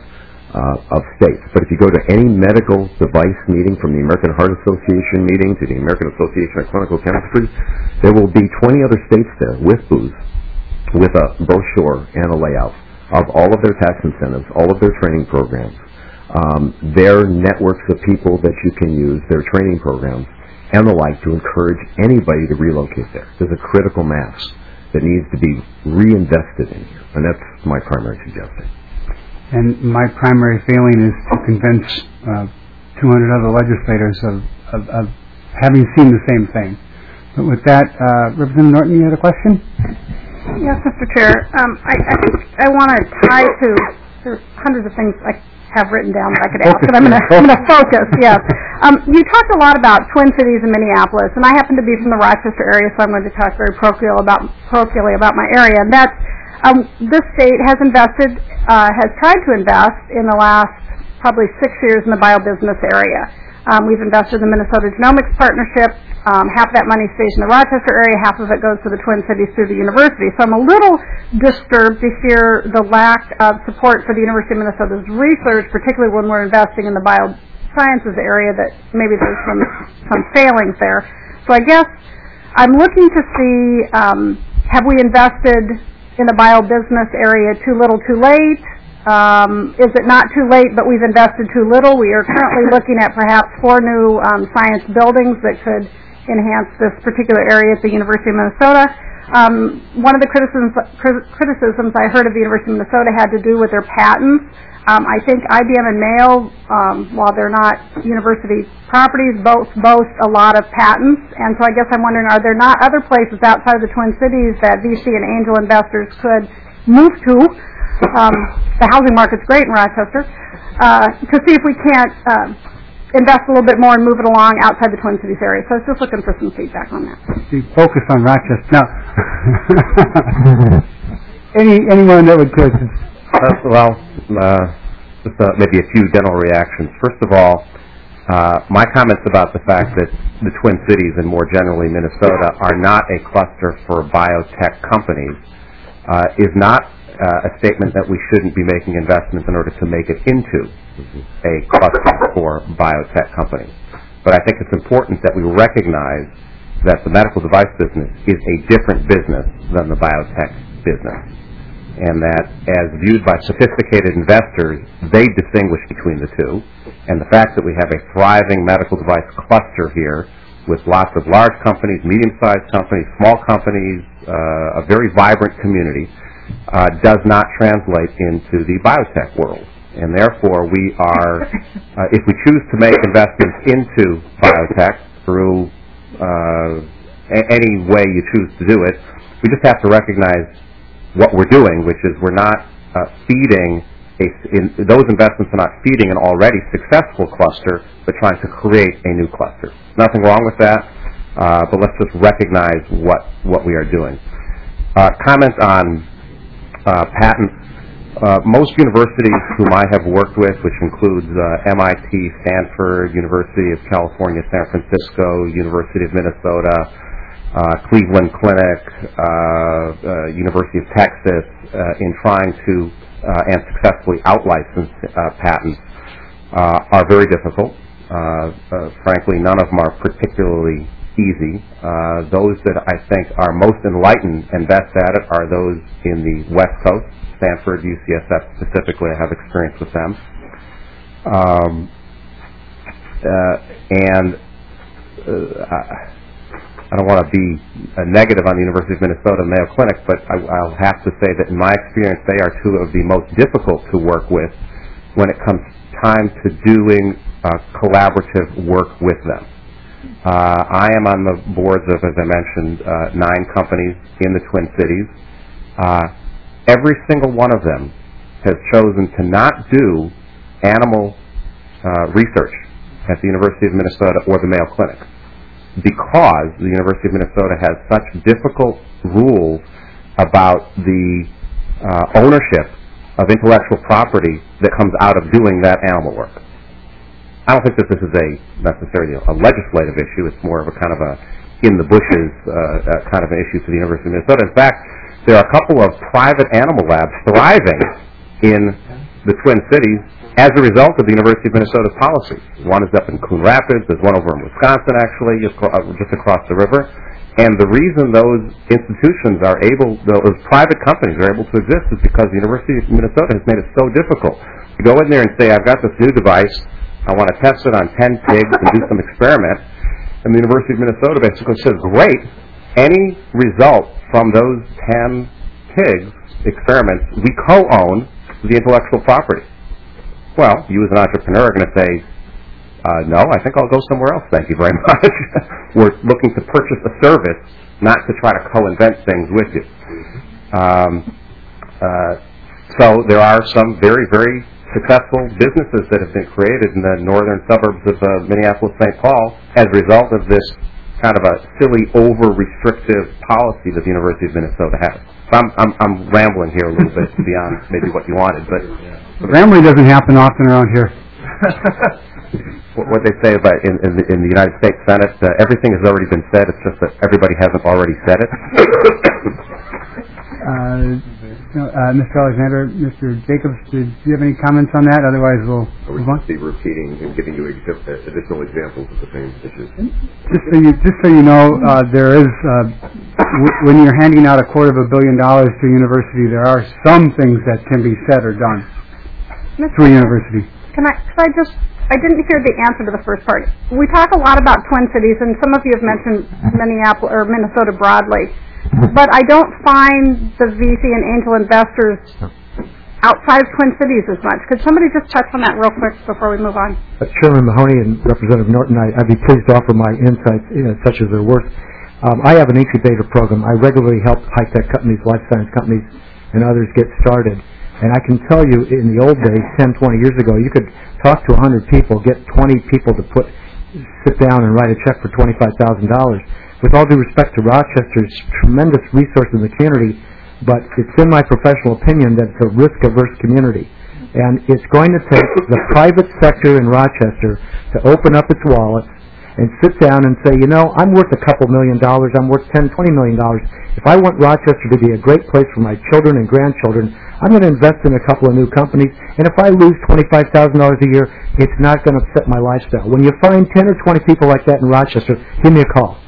of states. But if you go to any medical device meeting, from the American Heart Association meeting to the American Association of Clinical Chemistry, there will be 20 other states there with booths, with a brochure and a layout of all of their tax incentives, all of their training programs, their networks of people that you can use, their training programs, and the like, to encourage anybody to relocate there. There's a critical mass that needs to be reinvested in here, and that's my primary suggestion. And my primary failing is to convince 200 other legislators of having seen the same thing. But with that, Representative Norton, you had a question? Yes, Mr. Chair. I think I want to tie to, there's hundreds of things I have written down that I could ask, but I'm going to focus, yes. You talked a lot about Twin Cities and Minneapolis, and I happen to be from the Rochester area, so I'm going to talk very parochially about my area, and that's this state has invested, has tried to invest in the last probably 6 years in the biobusiness area. We've invested in the Minnesota Genomics Partnership. Half that money stays in the Rochester area, half of it goes to the Twin Cities through the university. So I'm a little disturbed to hear the lack of support for the University of Minnesota's research, particularly when we're investing in the biosciences area, that maybe there's some failings there. So I guess I'm looking to see, have we invested in the biobusiness area too little, too late? Is it not too late, but we've invested too little? We are currently looking at perhaps 4 new science buildings that could enhance this particular area at the University of Minnesota. One of the criticisms I heard of the University of Minnesota had to do with their patents. I think IBM and Mayo, while they're not university properties, both boast a lot of patents. And so I guess I'm wondering, are there not other places outside of the Twin Cities that VC and angel investors could move to? The housing market's great in Rochester, to see if we can't invest a little bit more and move it along outside the Twin Cities area. So I was just looking for some feedback on that. Focus on Rochester. Now, anyone that would could. Just maybe a few general reactions. First of all, my comments about the fact that the Twin Cities and more generally Minnesota are not a cluster for biotech companies is not a statement that we shouldn't be making investments in order to make it into a cluster for biotech companies. But I think it's important that we recognize that the medical device business is a different business than the biotech business, and that as viewed by sophisticated investors, they distinguish between the two. And the fact that we have a thriving medical device cluster here with lots of large companies, medium-sized companies, small companies, a very vibrant community, does not translate into the biotech world. And therefore, we are, if we choose to make investments into biotech through any way you choose to do it, we just have to recognize what we're doing, which is we're not feeding, those investments are not feeding an already successful cluster, but trying to create a new cluster. Nothing wrong with that, but let's just recognize what we are doing. Comment on patents. Most universities whom I have worked with, which includes MIT, Stanford, University of California, San Francisco, University of Minnesota, Cleveland Clinic, University of Texas, in trying to and successfully out-license patents, are very difficult. Frankly, none of them are particularly easy. Those that I think are most enlightened and best at it are those in the West Coast, Stanford, UCSF specifically. I have experience with them. I don't want to be negative on the University of Minnesota and Mayo Clinic, but I'll have to say that in my experience, they are two of the most difficult to work with when it comes time to doing collaborative work with them. I am on the boards of, as I mentioned, 9 companies in the Twin Cities. Every single one of them has chosen to not do animal research at the University of Minnesota or the Mayo Clinic, because the University of Minnesota has such difficult rules about the ownership of intellectual property that comes out of doing that animal work. I don't think that this is necessarily a legislative issue. It's more of a kind of a in-the-bushes kind of an issue for the University of Minnesota. In fact, there are a couple of private animal labs thriving in the Twin Cities as a result of the University of Minnesota's policy. One is up in Coon Rapids. There's one over in Wisconsin, actually, just across the river. And the reason those institutions are able, those private companies are able to exist is because the University of Minnesota has made it so difficult to go in there and say, I've got this new device, I want to test it on 10 pigs and do some experiment. And the University of Minnesota basically says, great, any result from those 10 pigs experiments, we co-own the intellectual property. Well, you as an entrepreneur are going to say, no, I think I'll go somewhere else, thank you very much. We're looking to purchase a service, not to try to co-invent things with you. So there are some very, very successful businesses that have been created in the northern suburbs of Minneapolis-St. Paul as a result of this kind of a silly, over-restrictive policy that the University of Minnesota has. So I'm rambling here a little bit beyond maybe what you wanted, but rambling doesn't happen often around here. What they say about in the United States Senate, everything has already been said. It's just that everybody hasn't already said it. Mr. Alexander, Mr. Jacobs, do you have any comments on that? Otherwise, we'll move on. Be repeating and giving you additional examples of the same issues. Just so you know, there is when you're handing out $250 million to a university, there are some things that can be said or done through a university. I didn't hear the answer to the first part. We talk a lot about Twin Cities, and some of you have mentioned Minneapolis or Minnesota broadly, but I don't find the VC and angel investors outside of Twin Cities as much. Could somebody just touch on that real quick before we move on? Chairman Mahoney and Representative Norton, I'd be pleased to offer my insights, such as they're worth. I have an incubator program. I regularly help high-tech companies, life science companies, and others get started. And I can tell you, in the old days, 10, 20 years ago, you could talk to 100 people, get 20 people to sit down and write a check for $25,000. With all due respect to Rochester, it's a tremendous resource in the community, but it's in my professional opinion that it's a risk-averse community. And it's going to take the private sector in Rochester to open up its wallets and sit down and say, I'm worth a couple $1 million, I'm worth $10, $20 million. If I want Rochester to be a great place for my children and grandchildren, I'm going to invest in a couple of new companies, and if I lose $25,000 a year, it's not going to upset my lifestyle. When you find 10 or 20 people like that in Rochester, give me a call.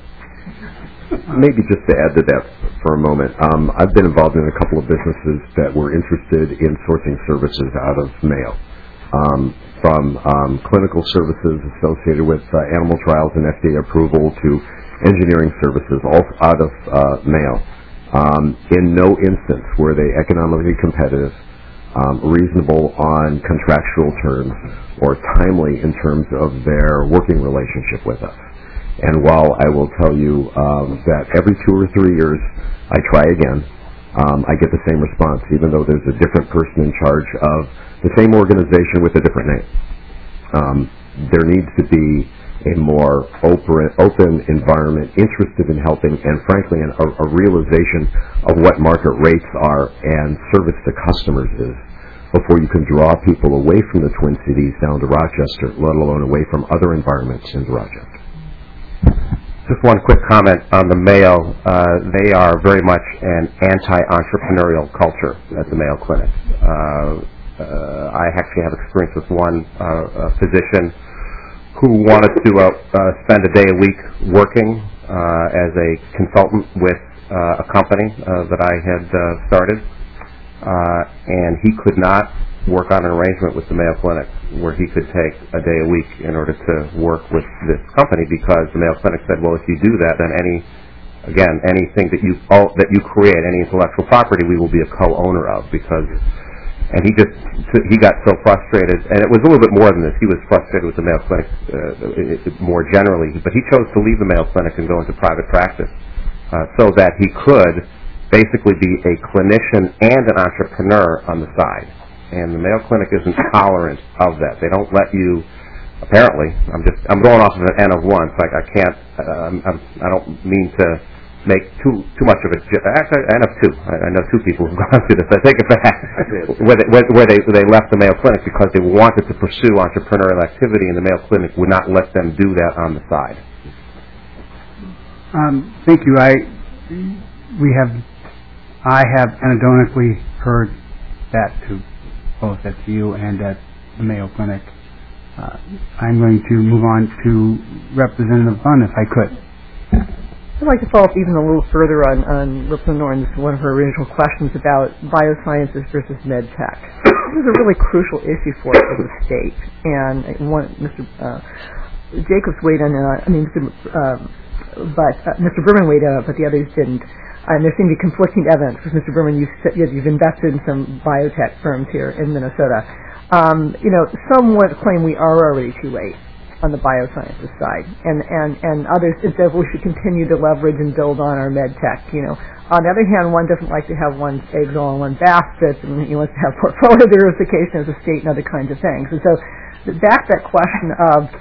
Maybe just to add to that for a moment, I've been involved in a couple of businesses that were interested in sourcing services out of Mayo. From clinical services associated with animal trials and FDA approval to engineering services, all out of Mayo. In no instance were they economically competitive, reasonable on contractual terms, or timely in terms of their working relationship with us. And while I will tell you that every 2 or 3 years I try again, I get the same response, even though there's a different person in charge of the same organization with a different name. There needs to be a more open environment, interested in helping, and frankly, a realization of what market rates are and service to customers is, before you can draw people away from the Twin Cities down to Rochester, let alone away from other environments into Rochester. Just one quick comment on the Mayo. They are very much an anti-entrepreneurial culture at the Mayo Clinic. I actually have experience with one physician who wanted to spend a day a week working as a consultant with a company that I had started, and he could not work on an arrangement with the Mayo Clinic where he could take a day a week in order to work with this company, because the Mayo Clinic said, well, if you do that, then anything that you create, any intellectual property, we will be a co-owner of, and he got so frustrated, and it was a little bit more than this. He was frustrated with the Mayo Clinic more generally, but he chose to leave the Mayo Clinic and go into private practice so that he could basically be a clinician and an entrepreneur on the side. And the Mayo Clinic isn't tolerant of that. They don't let you. Apparently, I'm going off of an N of one, so I can't. I don't mean to make too much of it. Actually, N of two. I know 2 people who've gone through this. I take it back. where they left the Mayo Clinic because they wanted to pursue entrepreneurial activity, and the Mayo Clinic would not let them do that on the side. Thank you. I have anecdotally heard that too. both at CU and at the Mayo Clinic. I'm going to move on to Representative Bunn, if I could. I'd like to follow up even a little further on Representative Norton's one of her original questions about biosciences versus med tech. This is a really crucial issue for us as a state, and Mr. Jacobs weighed in, Mr. Berman weighed in, but the others didn't. And there seemed to be conflicting evidence, because Mr. Berman, you've invested in some biotech firms here in Minnesota. Some would claim we are already too late on the biosciences side, and others said we should continue to leverage and build on our med tech. On the other hand, one doesn't like to have one's eggs all in one basket, and he wants to have portfolio diversification as a state and other kinds of things. And so, back to that question of,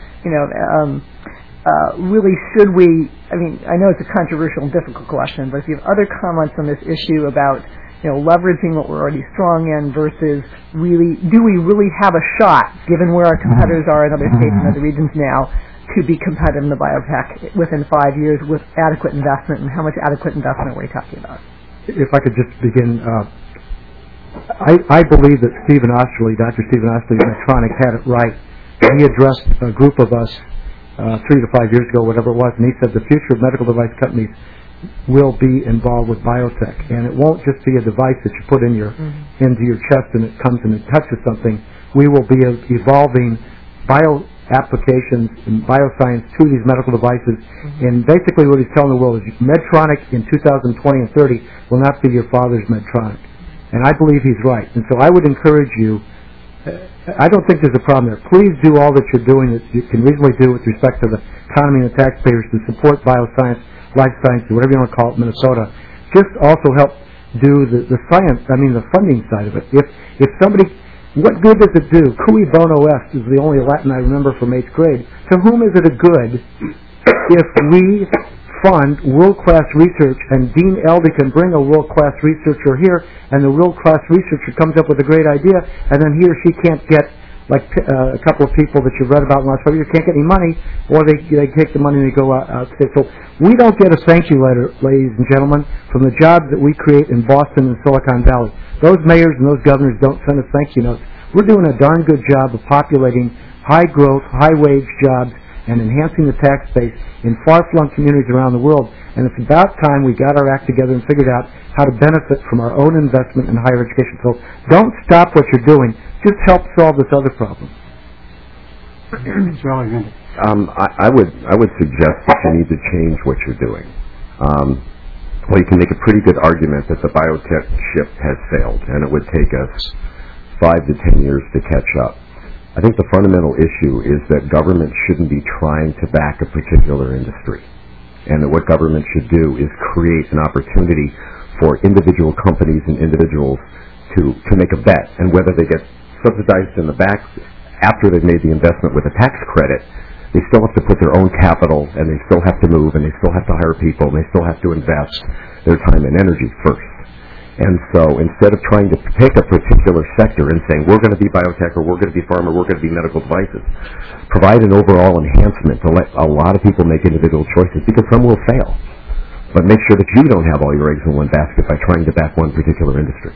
really should we? I mean, I know it's a controversial and difficult question, but if you have other comments on this issue about leveraging what we're already strong in versus do we really have a shot, given where our competitors are in other states and other regions now, to be competitive in the biotech within 5 years with adequate investment, and how much adequate investment are we talking about? If I could just begin, I believe that Dr. Stephen Osterly of Medtronic had it right. He addressed a group of us 3 to 5 years ago, whatever it was, and he said the future of medical device companies will be involved with biotech, and it won't just be a device that you put into your chest and it comes and it touches something. We will be evolving bio applications and bioscience to these medical devices, and basically what he's telling the world is Medtronic in 2020 and 30 will not be your father's Medtronic, and I believe he's right. And so I would encourage you, I don't think there's a problem there. Please do all that you're doing that you can reasonably do with respect to the economy and the taxpayers to support bioscience, life sciences, whatever you want to call it, Minnesota. Just also help do the science, the funding side of it. If somebody, what good does it do? Cui bono est is the only Latin I remember from 8th grade. To whom is it a good if we fund world-class research and Dean Eldy can bring a world-class researcher here and the world-class researcher comes up with a great idea and then he or she can't get, like a couple of people that you've read about in the last 5 years, can't get any money, or they take the money and they go out. So we don't get a thank you letter, ladies and gentlemen, from the jobs that we create in Boston and Silicon Valley. Those mayors and those governors don't send us thank you notes. We're doing a darn good job of populating high-growth, high-wage jobs and enhancing the tax base in far-flung communities around the world. And it's about time we got our act together and figured out how to benefit from our own investment in higher education. So don't stop what you're doing. Just help solve this other problem. I would suggest that you need to change what you're doing. You can make a pretty good argument that the biotech ship has sailed, and it would take us 5 to 10 years to catch up. I think the fundamental issue is that government shouldn't be trying to back a particular industry, and that what government should do is create an opportunity for individual companies and individuals to make a bet, and whether they get subsidized in the back after they've made the investment with a tax credit, they still have to put their own capital, and they still have to move, and they still have to hire people, and they still have to invest their time and energy first. And so instead of trying to pick a particular sector and saying, we're going to be biotech, or we're going to be pharma, we're going to be medical devices, provide an overall enhancement to let a lot of people make individual choices, because some will fail. But make sure that you don't have all your eggs in one basket by trying to back one particular industry.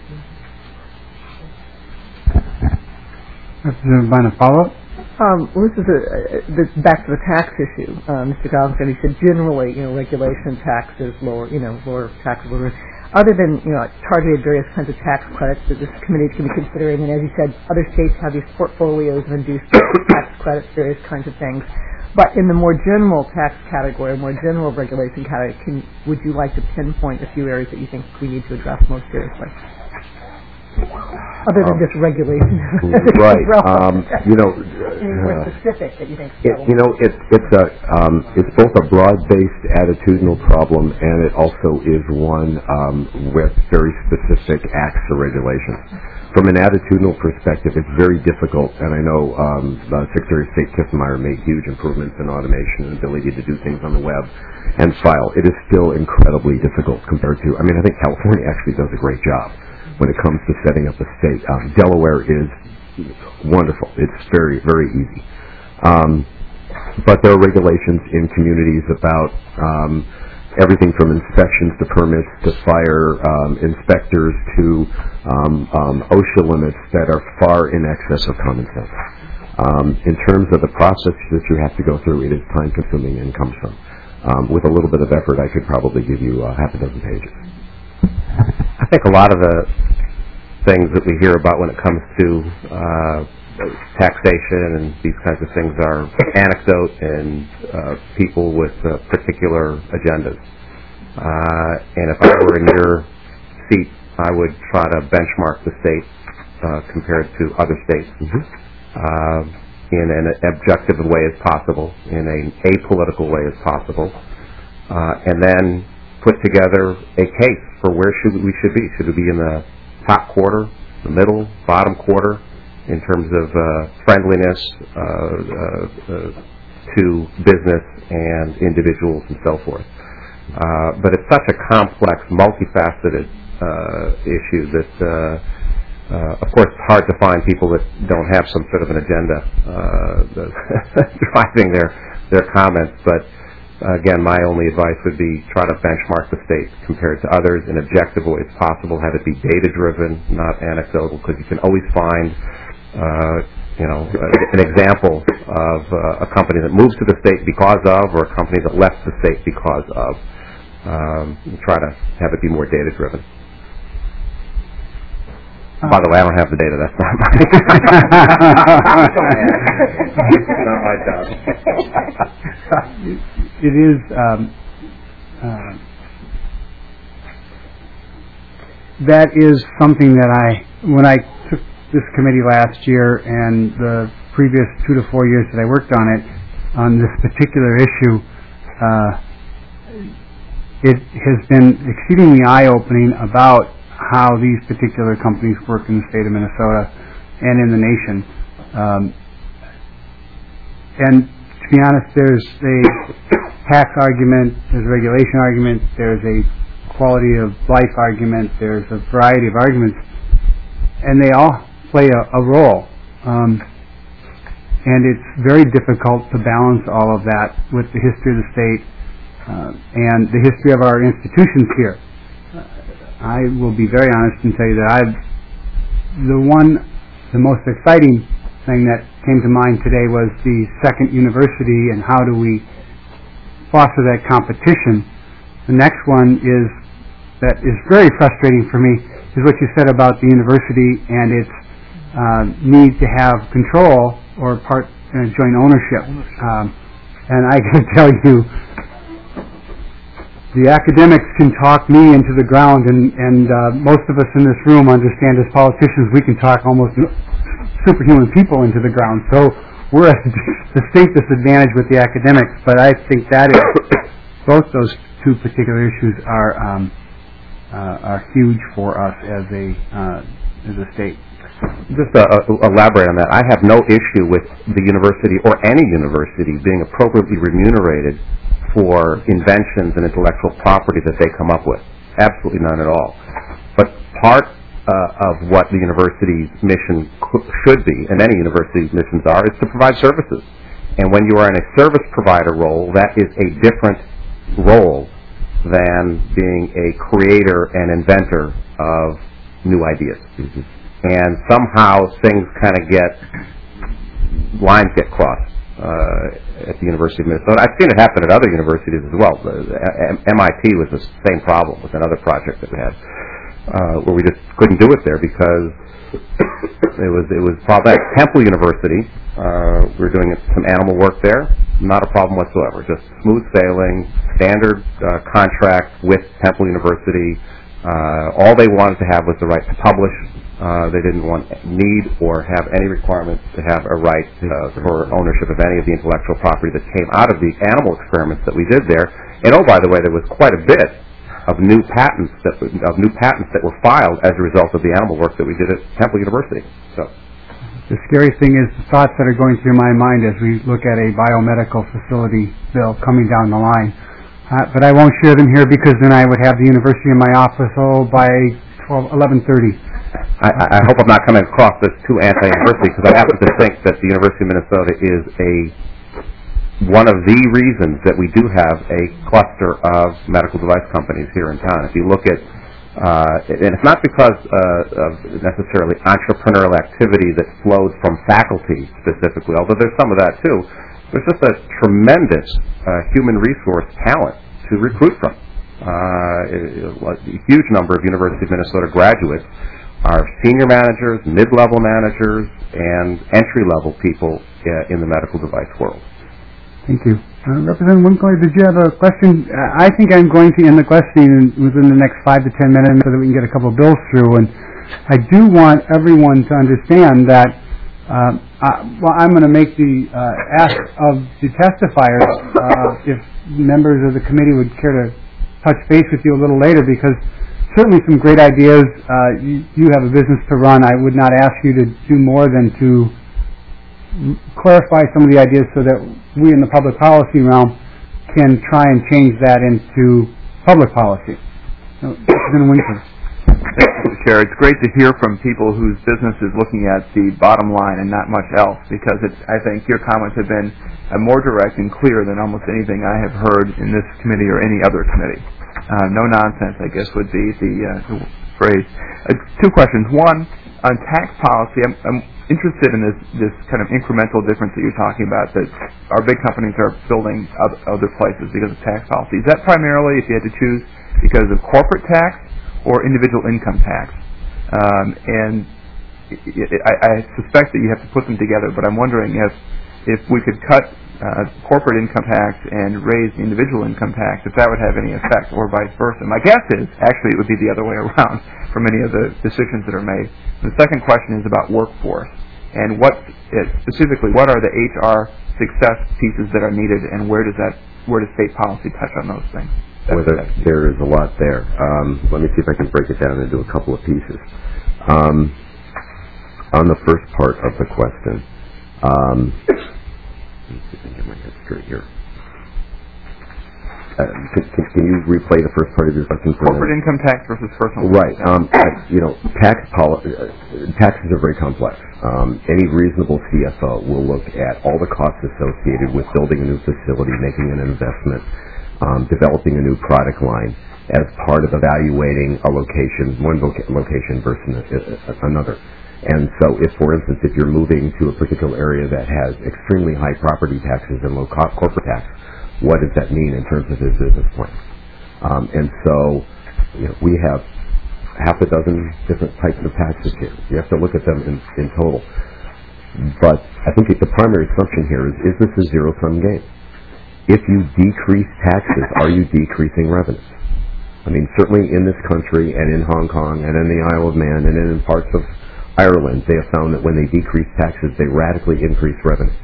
Representative Bunn, a follow-up? This is back to the tax issue. Mr. Goggins said, he said generally, regulation, taxes, lower taxable. Other than, targeted various kinds of tax credits that this committee is going to be considering, and as you said, other states have these portfolios of induced tax credits, various kinds of things. But in the more general tax category, more general regulation category, would you like to pinpoint a few areas that you think we need to address most seriously? Other than just regulation. Right. Anything more specific that you think? It's both a broad-based attitudinal problem, and it also is one with very specific acts or regulations. From an attitudinal perspective, it's very difficult, and I know Secretary of State Kiffmeyer made huge improvements in automation and ability to do things on the web and file. It is still incredibly difficult compared to, I think California actually does a great job when it comes to setting up a state. Delaware is wonderful. It's very, very easy. But there are regulations in communities about everything from inspections to permits to fire inspectors to OSHA limits that are far in excess of common sense. In terms of the process that you have to go through, it is time-consuming and cumbersome. With a little bit of effort, I could probably give you half a dozen pages. I think a lot of the things that we hear about when it comes to taxation and these kinds of things are anecdote and people with particular agendas. And if I were in your seat, I would try to benchmark the state compared to other states in an objective way as possible, in an apolitical way as possible, and then put together a case for where we should be. Should we be in the top quarter, the middle, bottom quarter, in terms of friendliness to business and individuals and so forth. But it's such a complex, multifaceted issue that, of course, it's hard to find people that don't have some sort of an agenda driving their comments. But again, my only advice would be try to benchmark the state compared to others in objective ways possible. Have it be data-driven, not anecdotal, because you can always find an example of a company that moves to the state because of, or a company that left the state because of. Try to have it be more data-driven. By the way, I don't have the data. That's not my job. It is. That is something that when I took this committee last year and the previous 2 to 4 years that I worked on it, on this particular issue, it has been exceedingly eye-opening about how these particular companies work in the state of Minnesota and in the nation. And to be honest, there's a tax argument, there's a regulation argument, there's a quality of life argument, there's a variety of arguments, and they all play a role. And it's very difficult to balance all of that with the history of the state and the history of our institutions here. I will be very honest and tell you that the most exciting thing that came to mind today was the second university and how do we foster that competition. The next one that is very frustrating for me is what you said about the university and its need to have control or joint ownership. And I can tell you, the academics can talk me into the ground, and most of us in this room understand as politicians we can talk almost superhuman people into the ground. So we're at a distinct disadvantage with the academics, but I think that is, both those two particular issues are huge for us as a state. Just to elaborate on that, I have no issue with the university or any university being appropriately remunerated for inventions and intellectual property that they come up with. Absolutely none at all. But part of what the university's mission should be, and many universities' missions are, is to provide services. And when you are in a service provider role, that is a different role than being a creator and inventor of new ideas. And somehow things kind of lines get crossed. At the University of Minnesota. I've seen it happen at other universities as well. MIT was the same problem with another project that we had, where we just couldn't do it there because it was problematic. Temple University, we were doing some animal work there. Not a problem whatsoever. Just smooth sailing, standard contract with Temple University. All they wanted to have was the right to publish. They didn't need or have any requirements to have a right for ownership of any of the intellectual property that came out of the animal experiments that we did there. And oh, by the way, there was quite a bit of new patents that were filed as a result of the animal work that we did at Temple University. So, the scary thing is the thoughts that are going through my mind as we look at a biomedical facility bill coming down the line. But I won't share them here because then I would have the university in my office by 11:30. I hope I'm not coming across as too anti-university because I happen to think that the University of Minnesota is a one of the reasons that we do have a cluster of medical device companies here in town. If you look at, and it's not because of necessarily entrepreneurial activity that flows from faculty specifically, although there's some of that too. There's just a tremendous human resource talent to recruit from. A huge number of University of Minnesota graduates are senior managers, mid-level managers, and entry-level people in the medical device world. Thank you. Representative Winkler, did you have a question? I think I'm going to end the questioning within the next 5 to 10 minutes so that we can get a couple of bills through. And I do want everyone to understand that I'm going to make the ask of the testifiers if members of the committee would care to touch base with you a little later, because certainly some great ideas. You have a business to run. I would not ask you to do more than to clarify some of the ideas so that we in the public policy realm can try and change that into public policy. Representative Winkler. Mr. Chair, it's great to hear from people whose business is looking at the bottom line and not much else, because I think your comments have been more direct and clear than almost anything I have heard in this committee or any other committee. No nonsense, I guess, would be the phrase. Two questions. One, on tax policy, I'm interested in this kind of incremental difference that you're talking about, that our big companies are building other places because of tax policy. Is that primarily, if you had to choose, because of corporate tax or individual income tax? And I suspect that you have to put them together, but I'm wondering if we could cut corporate income tax and raise the individual income tax, if that would have any effect, or vice versa. My guess is, actually, it would be the other way around for many of the decisions that are made. And the second question is about workforce, and specifically, what are the HR success pieces that are needed, and where does state policy touch on those things? There is a lot there. Let me see if I can break it down into a couple of pieces. On the first part of the question, let me see if I can get my head straight here. Can you replay the first part of your question? Corporate income tax versus personal. Right. Taxes are very complex. Any reasonable CFO will look at all the costs associated with building a new facility, making an investment, developing a new product line as part of evaluating a location, one location versus another. And so if, for instance, if you're moving to a particular area that has extremely high property taxes and low corporate tax, what does that mean in terms of his business plan? And so we have half a dozen different types of taxes here. You have to look at them in total. But I think the primary assumption here is this a zero-sum game? If you decrease taxes, are you decreasing revenues? I mean, certainly in this country and in Hong Kong and in the Isle of Man and in parts of Ireland, they have found that when they decrease taxes, they radically increase revenue.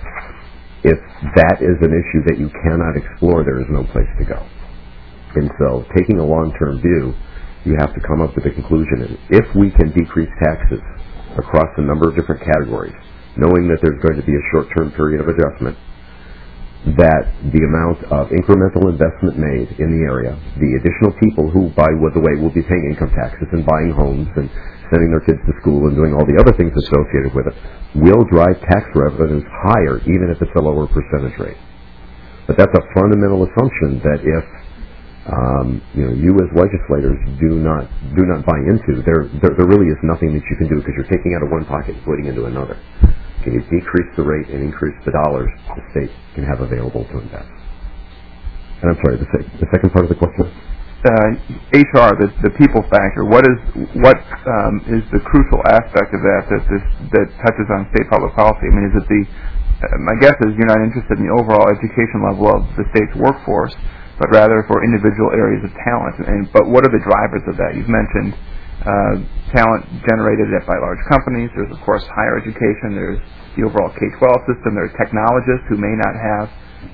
If that is an issue that you cannot explore, there is no place to go. And so, taking a long-term view, you have to come up with a conclusion. And if we can decrease taxes across a number of different categories, knowing that there's going to be a short-term period of adjustment, that the amount of incremental investment made in the area, the additional people who, by the way, will be paying income taxes and buying homes and sending their kids to school and doing all the other things associated with it, will drive tax revenues higher, even if it's a lower percentage rate. But that's a fundamental assumption that if you as legislators do not buy into, there really is nothing that you can do, because you're taking out of one pocket and putting into another. Can you decrease the rate and increase the dollars the state can have available to invest? And I'm sorry, the second part of the question? HR, the people factor. What is the crucial aspect of that touches on state public policy? I mean, is it my guess is you're not interested in the overall education level of the state's workforce, but rather for individual areas of talent. But what are the drivers of that? You've mentioned talent generated by large companies. There's, of course, higher education. There's the overall K-12 system. There are technologists who may not have.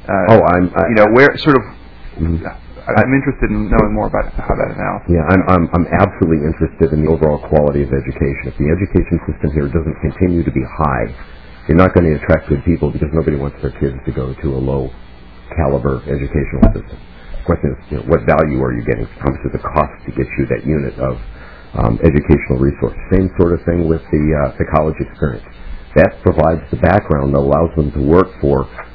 I'm interested in knowing more about how that analysis. Yeah, I'm absolutely interested in the overall quality of education. If the education system here doesn't continue to be high, you're not going to attract good people, because nobody wants their kids to go to a low caliber educational system. The question is, what value are you getting? How much does it cost to get you that unit of educational resource? Same sort of thing with the college experience. That provides the background that allows them to work for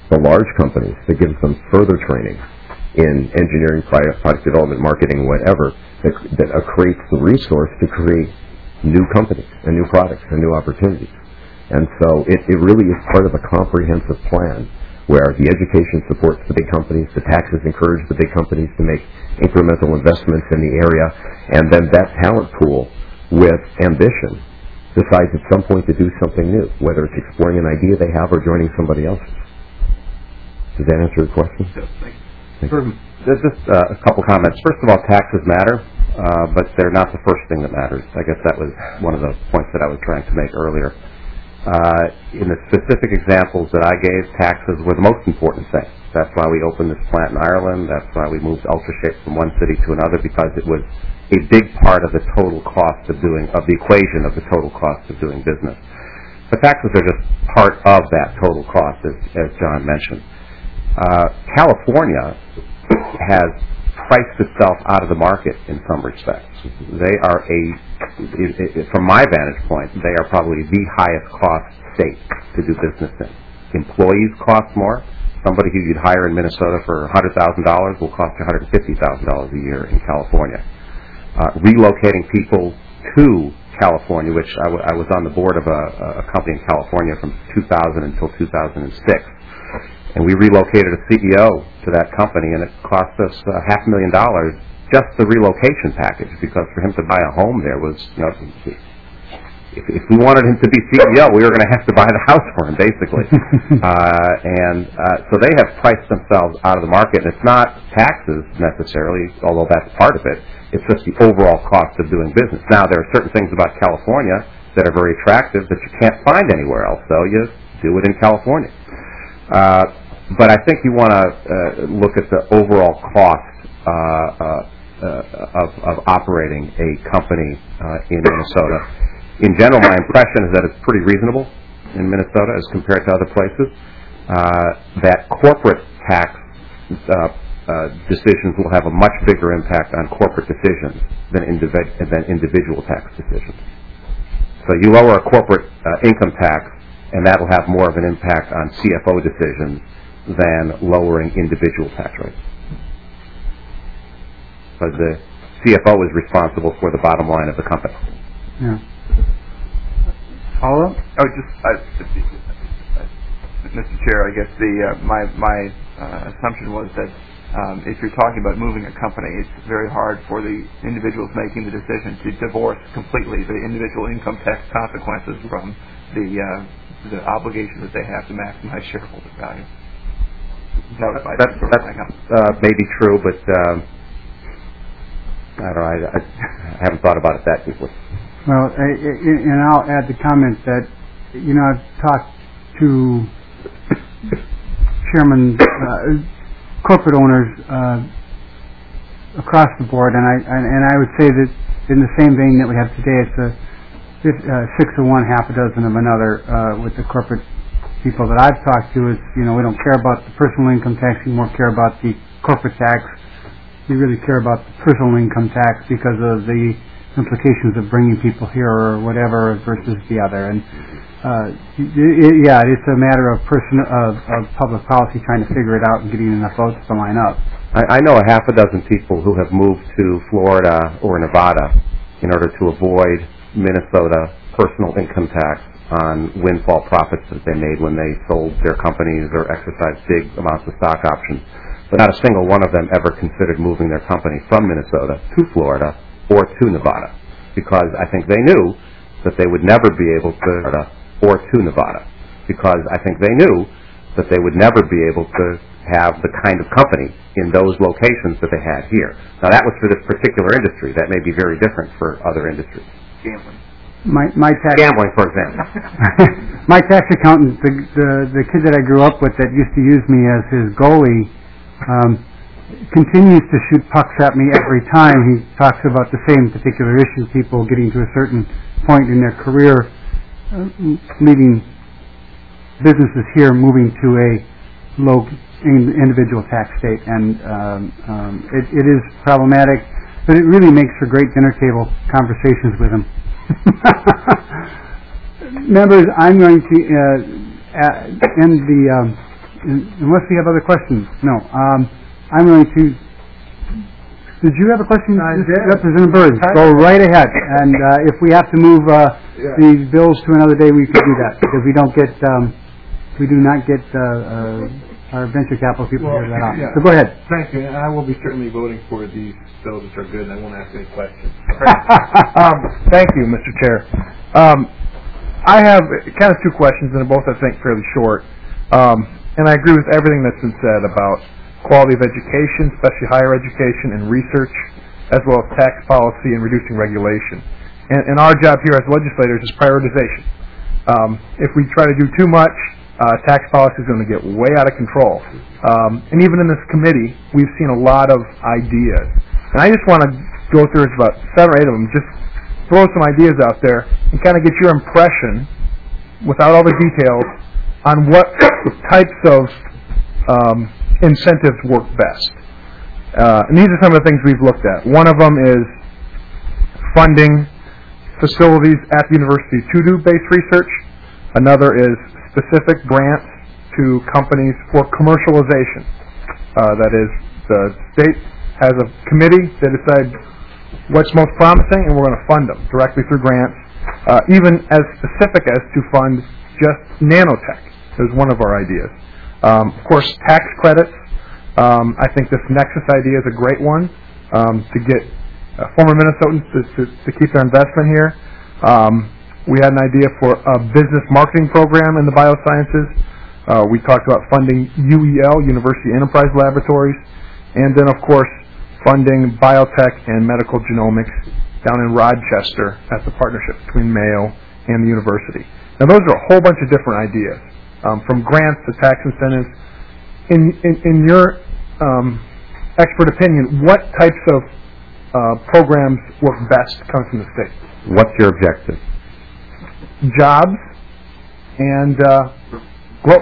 the large companies, that gives them further training in engineering, product development, marketing, whatever, that creates the resource to create new companies and new products and new opportunities. And so it really is part of a comprehensive plan where the education supports the big companies, the taxes encourage the big companies to make incremental investments in the area, and then that talent pool with ambition decides at some point to do something new, whether it's exploring an idea they have or joining somebody else's. Does that answer your question? Yes, thank you. There's just a couple comments. First of all, taxes matter, but they're not the first thing that matters. I guess that was one of the points that I was trying to make earlier. In the specific examples that I gave, taxes were the most important thing. That's why we opened this plant in Ireland. That's why we moved UltraShape from one city to another, because it was a big part of the total cost of the equation of the total cost of doing business. But taxes are just part of that total cost, as John mentioned. California has priced itself out of the market in some respects. They are from my vantage point, they are probably the highest cost state to do business in. Employees cost more. Somebody who you'd hire in Minnesota for $100,000 will cost you $150,000 a year in California. Relocating people to California, which I was on the board of a company in California from 2000 until 2006. And we relocated a CEO to that company, and it cost us $500,000 just the relocation package, because for him to buy a home there was, if we wanted him to be CEO, we were going to have to buy the house for him, basically. So they have priced themselves out of the market. And it's not taxes necessarily, although that's part of it. It's just the overall cost of doing business. Now, there are certain things about California that are very attractive that you can't find anywhere else, so you do it in California. But I think you want to look at the overall cost of operating a company in Minnesota. In general, my impression is that it's pretty reasonable in Minnesota as compared to other places. That corporate tax decisions will have a much bigger impact on corporate decisions than individual tax decisions. So you lower a corporate income tax, and that will have more of an impact on CFO decisions than lowering individual tax rates. Because the CFO is responsible for the bottom line of the company. Yeah. Follow? Mr. Chair, I guess my assumption was that if you're talking about moving a company, it's very hard for the individuals making the decision to divorce completely the individual income tax consequences from the obligation that they have to maximize shareholder value. That's maybe true, but I don't know. I haven't thought about it that deeply. Well, and I'll add the comment that, I've talked to chairman, corporate owners across the board, and I would say that in the same vein that we have today, it's 6 of one, half a dozen of another with the corporate people that I've talked to. Is we don't care about the personal income tax, we more care about the corporate tax. We really care about the personal income tax because of the implications of bringing people here or whatever versus the other. And it's a matter of public policy trying to figure it out and getting enough votes to line up. I know a half a dozen people who have moved to Florida or Nevada in order to avoid Minnesota personal income tax on windfall profits that they made when they sold their companies or exercised big amounts of stock options. But not a single one of them ever considered moving their company from Minnesota to Florida or to Nevada, because I think they knew that they would never be able to, or to Nevada, because I think they knew that they would never be able to have the kind of company in those locations that they had here. Now that was for this particular industry. That may be very different for other industries. Gambling. Gambling, for example. My tax accountant, the kid that I grew up with that used to use me as his goalie, continues to shoot pucks at me every time he talks about the same particular issue, people getting to a certain point in their career, leaving businesses here, moving to a low individual tax state, and it is problematic, but it really makes for great dinner table conversations with him. Members, I'm going to end unless we have other questions, no. I'm going to. Did you have a question, Representative Burns? Go right ahead. And if we have to move the bills to another day, we can do that because we do not get our venture capital people here that often. So go ahead. Thank you. I will be certainly voting for these bills, which are good, and I won't ask any questions. Thank you, Mr. Chair. I have kind of two questions, and they're both, I think, fairly short. And I agree with everything that's been said about quality of education, especially higher education and research, as well as tax policy and reducing regulation. And our job here as legislators is prioritization. If we try to do too much, tax policy is going to get way out of control. And even in this committee, we've seen a lot of ideas. And I just want to go through, it's about 7 or 8 of them, just throw some ideas out there and kind of get your impression, without all the details, on what types of incentives work best. And these are some of the things we've looked at. One of them is funding facilities at the university to do base research. Another is specific grants to companies for commercialization. That is, the state has a committee that decides what's most promising, and we're going to fund them directly through grants, even as specific as to fund just nanotech is one of our ideas. Of course, tax credits. I think this Nexus idea is a great one to get former Minnesotans to keep their investment here. We had an idea for a business marketing program in the biosciences. We talked about funding UEL, University Enterprise Laboratories, and then, of course, funding biotech and medical genomics down in Rochester at the partnership between Mayo and the university. Now, those are a whole bunch of different ideas, from grants to tax incentives. In your expert opinion, what types of programs work best coming from the state? What's your objective? Jobs and growth.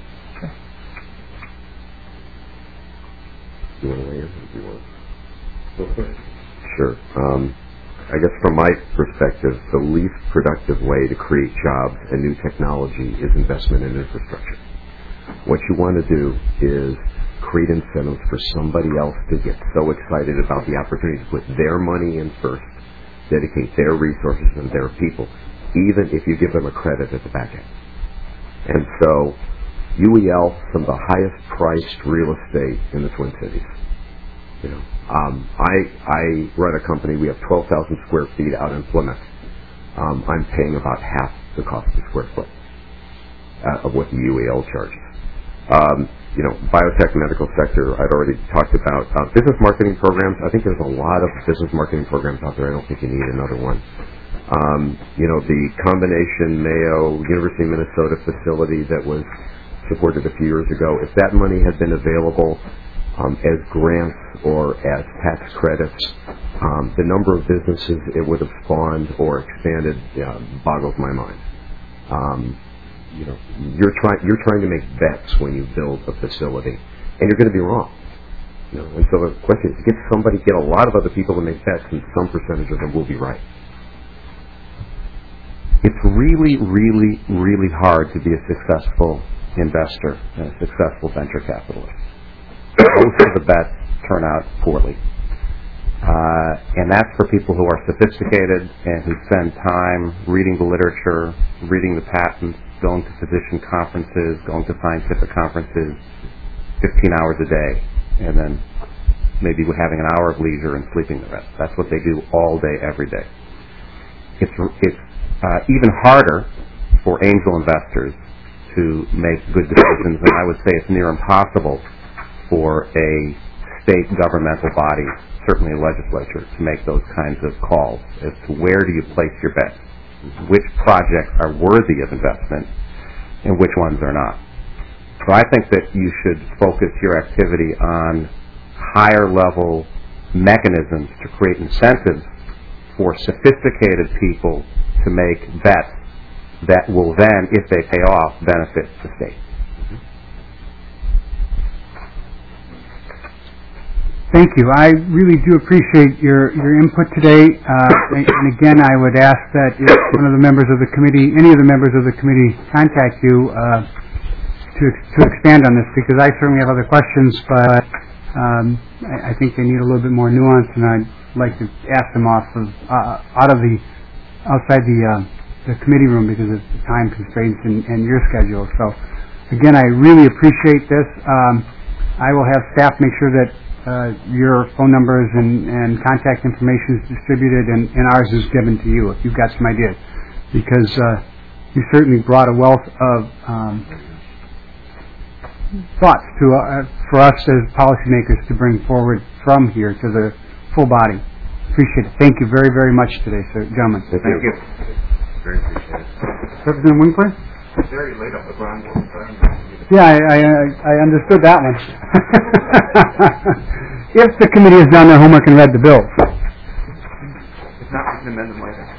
Do you want to weigh in? Do you want to go first? Sure. I guess from my perspective, the least productive way to create jobs and new technology is investment in infrastructure. What you want to do is create incentives for somebody else to get so excited about the opportunity to put their money in first, dedicate their resources and their people, even if you give them a credit at the back end. And so, UEL, some of the highest priced real estate in the Twin Cities. You know, I run a company. We have 12,000 square feet out in Plymouth. I'm paying about half the cost per square foot of what the UEL charges. You know, biotech, medical sector, I'd already talked about. Business marketing programs, I think there's a lot of business marketing programs out there. I don't think you need another one. You know, the combination Mayo, University of Minnesota facility that was supported a few years ago, if that money had been available as grants or as tax credits, the number of businesses it would have spawned or expanded boggles my mind. You know, you're trying to make bets when you build a facility, and you're going to be wrong. You know, and so the question is, get a lot of other people to make bets, and some percentage of them will be right. It's really, really, really hard to be a successful investor and a successful venture capitalist. Most of the bets turn out poorly. And that's for people who are sophisticated and who spend time reading the literature, reading the patents, going to physician conferences, going to scientific conferences 15 hours a day, and then maybe having an hour of leisure and sleeping the rest. That's what they do all day, every day. It's even harder for angel investors to make good decisions, and I would say it's near impossible for a state governmental body, certainly a legislature, to make those kinds of calls as to where do you place your bets, which projects are worthy of investment, and which ones are not. So I think that you should focus your activity on higher level mechanisms to create incentives for sophisticated people to make bets that will then, if they pay off, benefit the state. Thank you. I really do appreciate your input today. And again, I would ask that if one of the members of the committee, any of the members of the committee, contact you, to expand on this, because I certainly have other questions, but I think they need a little bit more nuance, and I'd like to ask them outside the committee room because of the time constraints and your schedule. So, again, I really appreciate this. I will have staff make sure that your phone numbers and contact information is distributed, and ours is given to you if you've got some ideas, because you certainly brought a wealth of thoughts for us as policymakers to bring forward from here to the full body. Appreciate it. Thank you very, very much today, sir, gentlemen. Thank you. Very appreciate it. Representative Winkler? It's very late on the ground. Yeah, I understood that one. If the committee has done their homework and read the bill. If not, we can amend them later.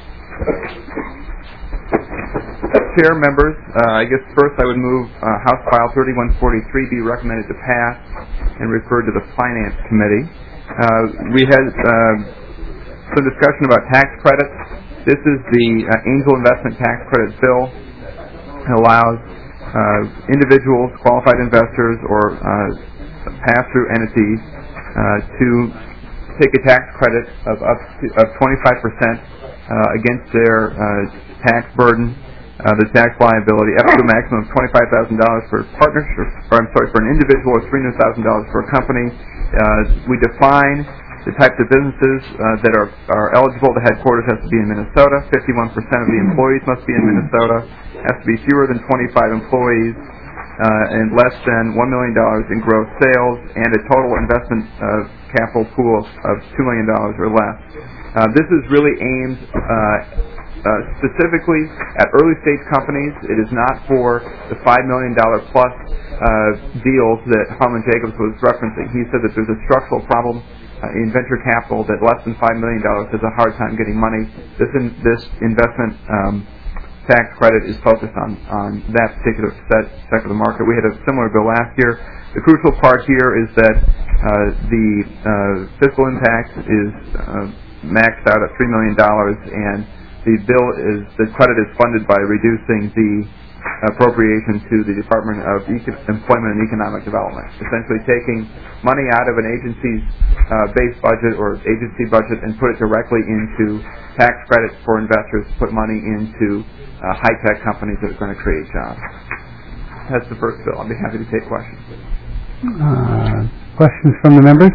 Chair, members, I guess first I would move House File 3143 be recommended to pass and referred to the Finance Committee. We had some discussion about tax credits. This is the Angel Investment Tax Credit Bill. It allows individuals, qualified investors, or pass-through entities to take a tax credit of up to 25% against their tax burden, the tax liability, up to a maximum of $25,000 for partnership, for an individual, or $300,000 for a company. We define the types of businesses that are eligible. The headquarters has to be in Minnesota. 51% of the employees must be in Minnesota. Has to be fewer than 25 employees and less than $1 million in gross sales, and a total investment capital pool of $2 million or less. This is really aimed specifically at early-stage companies. It is not for the $5 million plus deals that Harlan Jacobs was referencing. He said that there's a structural problem in venture capital that less than $5 million has a hard time getting money. This investment tax credit is focused on that particular sector of the market. We had a similar bill last year. The crucial part here is that the fiscal impact is maxed out at $3 million, and the credit is funded by reducing the appropriation to the Department of Employment and Economic Development, essentially taking money out of an agency's base budget or agency budget and put it directly into tax credits for investors to put money into high-tech companies that are going to create jobs. That's the first bill. I'll be happy to take questions. Questions from the members?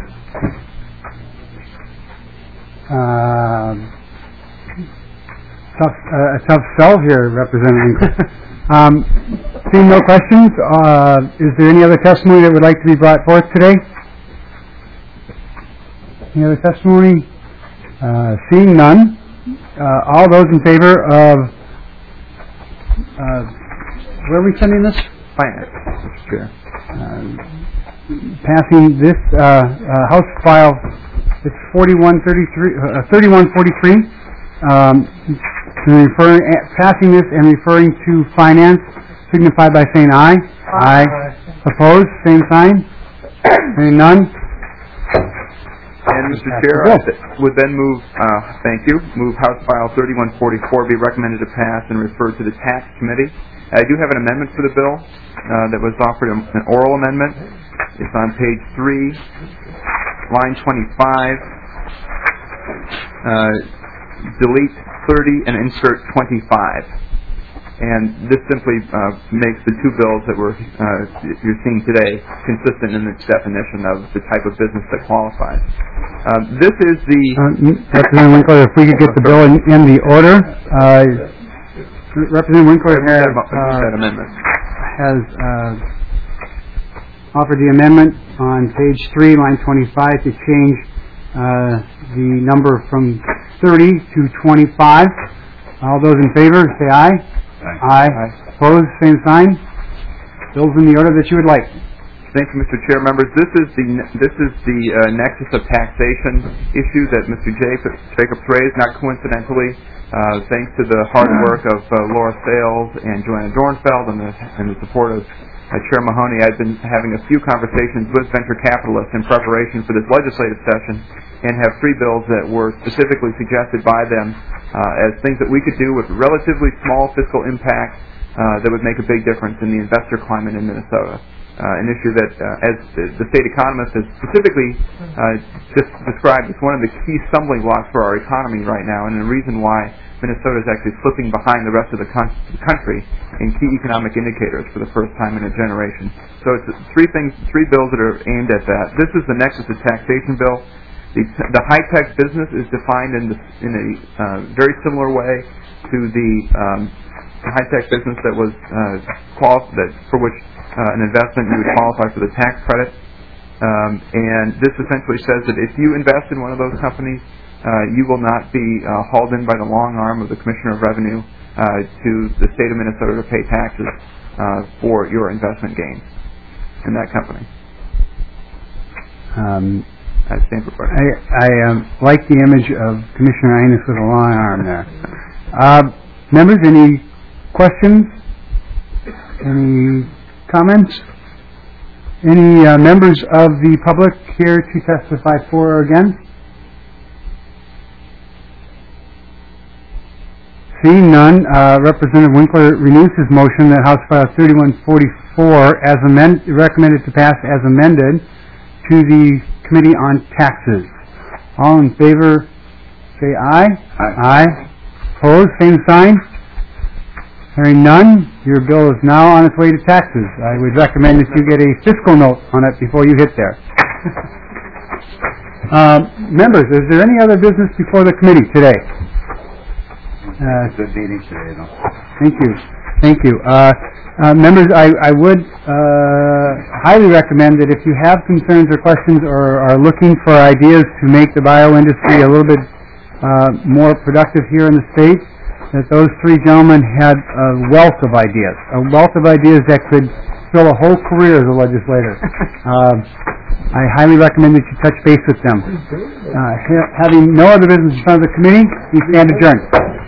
A tough sell here, Representative. Seeing no questions, is there any other testimony that would like to be brought forth today? Any other testimony? Seeing none, all those in favor of where are we sending this? Finance, Mr. Chair. Passing this House File, it's 3143. Passing this and referring to Finance, signify by saying aye. Aye. Opposed, same sign. Hearing none. And Mr. Chair, I would then move House File 3144 be recommended to pass and referred to the Tax Committee. I do have an amendment for the bill that was offered, an oral amendment. It's on page 3, line 25. Delete 30 and insert 25. And this simply makes the two bills that you're seeing today consistent in its definition of the type of business that qualifies. This is the... Representative Winkler, if we could get the bill in the order. Representative Winkler has offered the amendment on page 3, line 25, to change the number from 30 to 25. All those in favor, say aye. Aye. Opposed, same sign. Bill's in the order that you would like. Thank you, Mr. Chair. Members, this is the nexus of taxation issue that Mr. Jacobs raised, not coincidentally, thanks to the hard work of Laura Sales and Joanna Dornfeld and the support of Chair Mahoney. I've been having a few conversations with venture capitalists in preparation for this legislative session, and have 3 bills that were specifically suggested by them as things that we could do with relatively small fiscal impact that would make a big difference in the investor climate in Minnesota. An issue that, as the state economist has specifically just described, as one of the key stumbling blocks for our economy right now, and the reason why Minnesota is actually slipping behind the rest of the country in key economic indicators for the first time in a generation. So it's three bills that are aimed at that. This is the Nexus of Taxation bill. The high-tech business is defined in a very similar way to the high-tech business that was for which an investment you would qualify for the tax credit. And this essentially says that if you invest in one of those companies, you will not be hauled in by the long arm of the Commissioner of Revenue to the state of Minnesota to pay taxes for your investment gains in that company. I stand for question. I like the image of Commissioner Inus with a long arm there. Members, any questions? Any comments? Any members of the public here to testify for or against? Seeing none, Representative Winkler renews his motion that House File 3144 as recommended to pass as amended to the Committee on Taxes. All in favor say aye. Aye. Opposed, same sign. Hearing none, your bill is now on its way to taxes. I would recommend that you get a fiscal note on it before you hit there. Members, is there any other business before the committee today? Good meeting today, though. Thank you. Thank you. Members, I would highly recommend that if you have concerns or questions or are looking for ideas to make the bio industry a little bit more productive here in the state, that those three gentlemen had a wealth of ideas that could fill a whole career as a legislator. I highly recommend that you touch base with them. Having no other business in front of the committee, we stand adjourned.